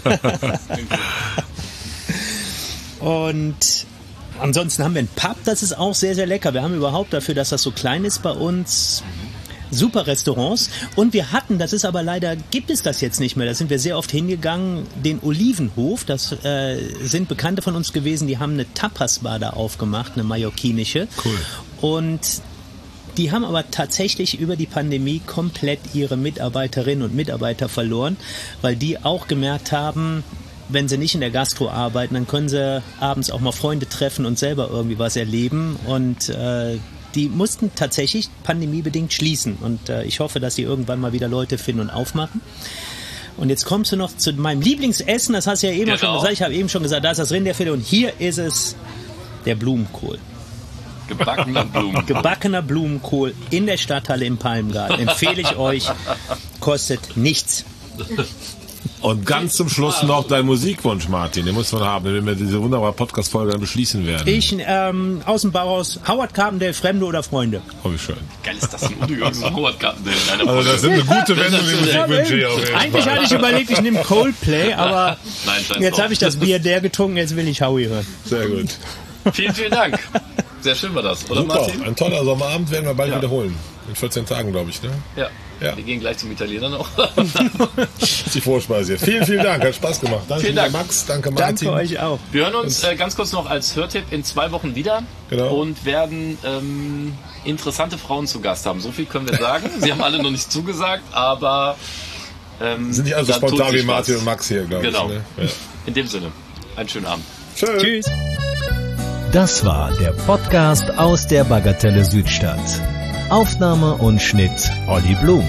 Und ansonsten haben wir einen Pub, das ist auch sehr, sehr lecker. Wir haben überhaupt dafür, dass das so klein ist bei uns, super Restaurants. Und wir hatten, das ist aber leider, gibt es das jetzt nicht mehr, da sind wir sehr oft hingegangen, den Olivenhof, das äh, sind Bekannte von uns gewesen, die haben eine Tapas-Bar da aufgemacht, eine mallorquinische. Cool. Und die haben aber tatsächlich über die Pandemie komplett ihre Mitarbeiterinnen und Mitarbeiter verloren, weil die auch gemerkt haben, wenn sie nicht in der Gastro arbeiten, dann können sie abends auch mal Freunde treffen und selber irgendwie was erleben. Und äh, die mussten tatsächlich pandemiebedingt schließen. Und äh, ich hoffe, dass sie irgendwann mal wieder Leute finden und aufmachen. Und jetzt kommst du noch zu meinem Lieblingsessen. Das hast du ja eben genau. schon gesagt. Ich habe eben schon gesagt, da ist das Rinderfilet. Und hier ist es der Blumenkohl. Gebackener Blumenkohl. Gebackener Blumenkohl in der Stadthalle im Palmgarten. Empfehle ich euch. Kostet nichts. Und ganz zum Schluss noch dein Musikwunsch, Martin. Den muss man haben, wenn wir diese wunderbare Podcast-Folge dann beschließen werden. Ich, ähm, aus dem Bauhaus, Howard Carpendale, Fremde oder Freunde. Oh, wie schön. Geil ist das, ein unüberwürdiges Howard Carpendale. Also das sind eine gute Wendung, die Musikwünsche hier auf jeden Fall. Eigentlich hatte ich überlegt, ich nehme Coldplay, aber Nein, jetzt habe ich das Bier der getrunken, jetzt will ich Howie hören. Sehr gut. Vielen, vielen Dank. Sehr schön war das, oder Super. Martin? Ein toller Sommerabend werden wir bald ja. wiederholen. In vierzehn Tagen, glaube ich, ne? Ja. ja. Wir gehen gleich zum Italiener noch. Das ist die Vorspeise. Vielen, vielen Dank. Hat Spaß gemacht. Danke, vielen Dank. Max. Danke, Martin. Danke euch auch. Wir hören uns äh, ganz kurz noch als Hörtipp in zwei Wochen wieder genau. und werden ähm, interessante Frauen zu Gast haben. So viel können wir sagen. Sie haben alle noch nicht zugesagt, aber Ähm, Sind nicht also dann tut spontan sich wie Martin was. und Max hier, glaube Genau. ich. Ne? Ja. In dem Sinne, einen schönen Abend. Tschüss. Tschüss. Das war der Podcast aus der Bagatelle Südstadt. Aufnahme und Schnitt Olli Blum.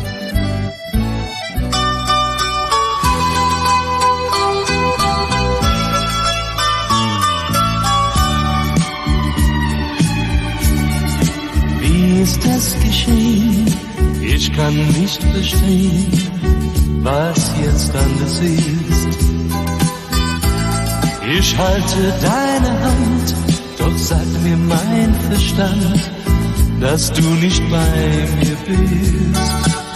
Wie ist das geschehen? Ich kann nicht verstehen, was jetzt anders ist. Ich halte deine Hand, doch sagt mir mein Verstand, dass du nicht bei mir bist.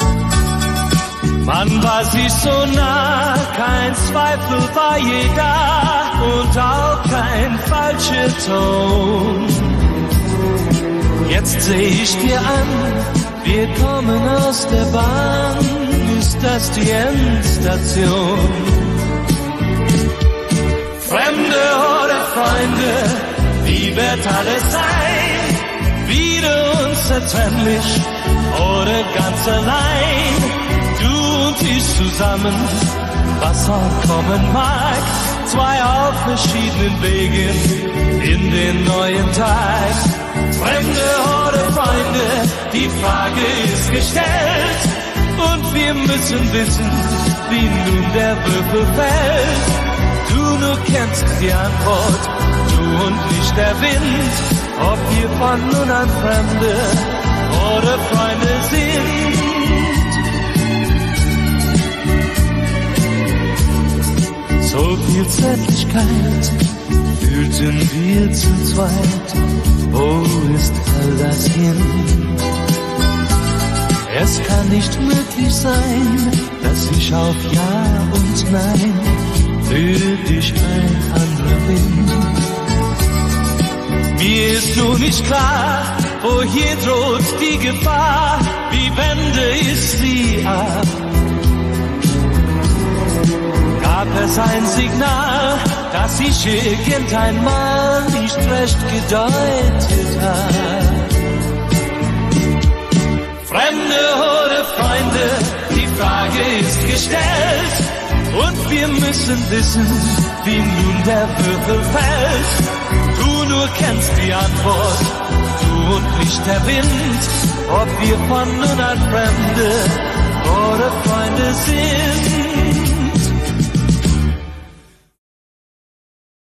Man war sich so nah, kein Zweifel war je da und auch kein falscher Ton. Jetzt seh ich dir an, wir kommen aus der Bahn, ist das die Endstation? Fremde oder Freunde, wie wird alles sein? Wieder unzertrennlich oder ganz allein? Du und ich zusammen, was auch kommen mag, zwei auf verschiedenen Wegen in den neuen Tag. Fremde oder Freunde, die Frage ist gestellt und wir müssen wissen, wie nun der Würfel fällt. Du nur kennst die Antwort, du und nicht der Wind, ob wir von nun an Fremde oder Freunde sind. So viel Zärtlichkeit fühlten wir zu zweit, wo ist all das hin? Es kann nicht möglich sein, dass ich auf Ja und Nein für dich ein anderer bin. Mir ist nur nicht klar, wo hier droht die Gefahr, wie wende ich sie ab? Gab es ein Signal, das ich irgendeinmal nicht recht gedeutet habe? Fremde oder Freunde, die Frage ist gestellt und wir müssen wissen, wie nun der Würfel fällt. Du nur kennst die Antwort, du und nicht der Wind, ob wir von nun an Fremde oder Freunde sind.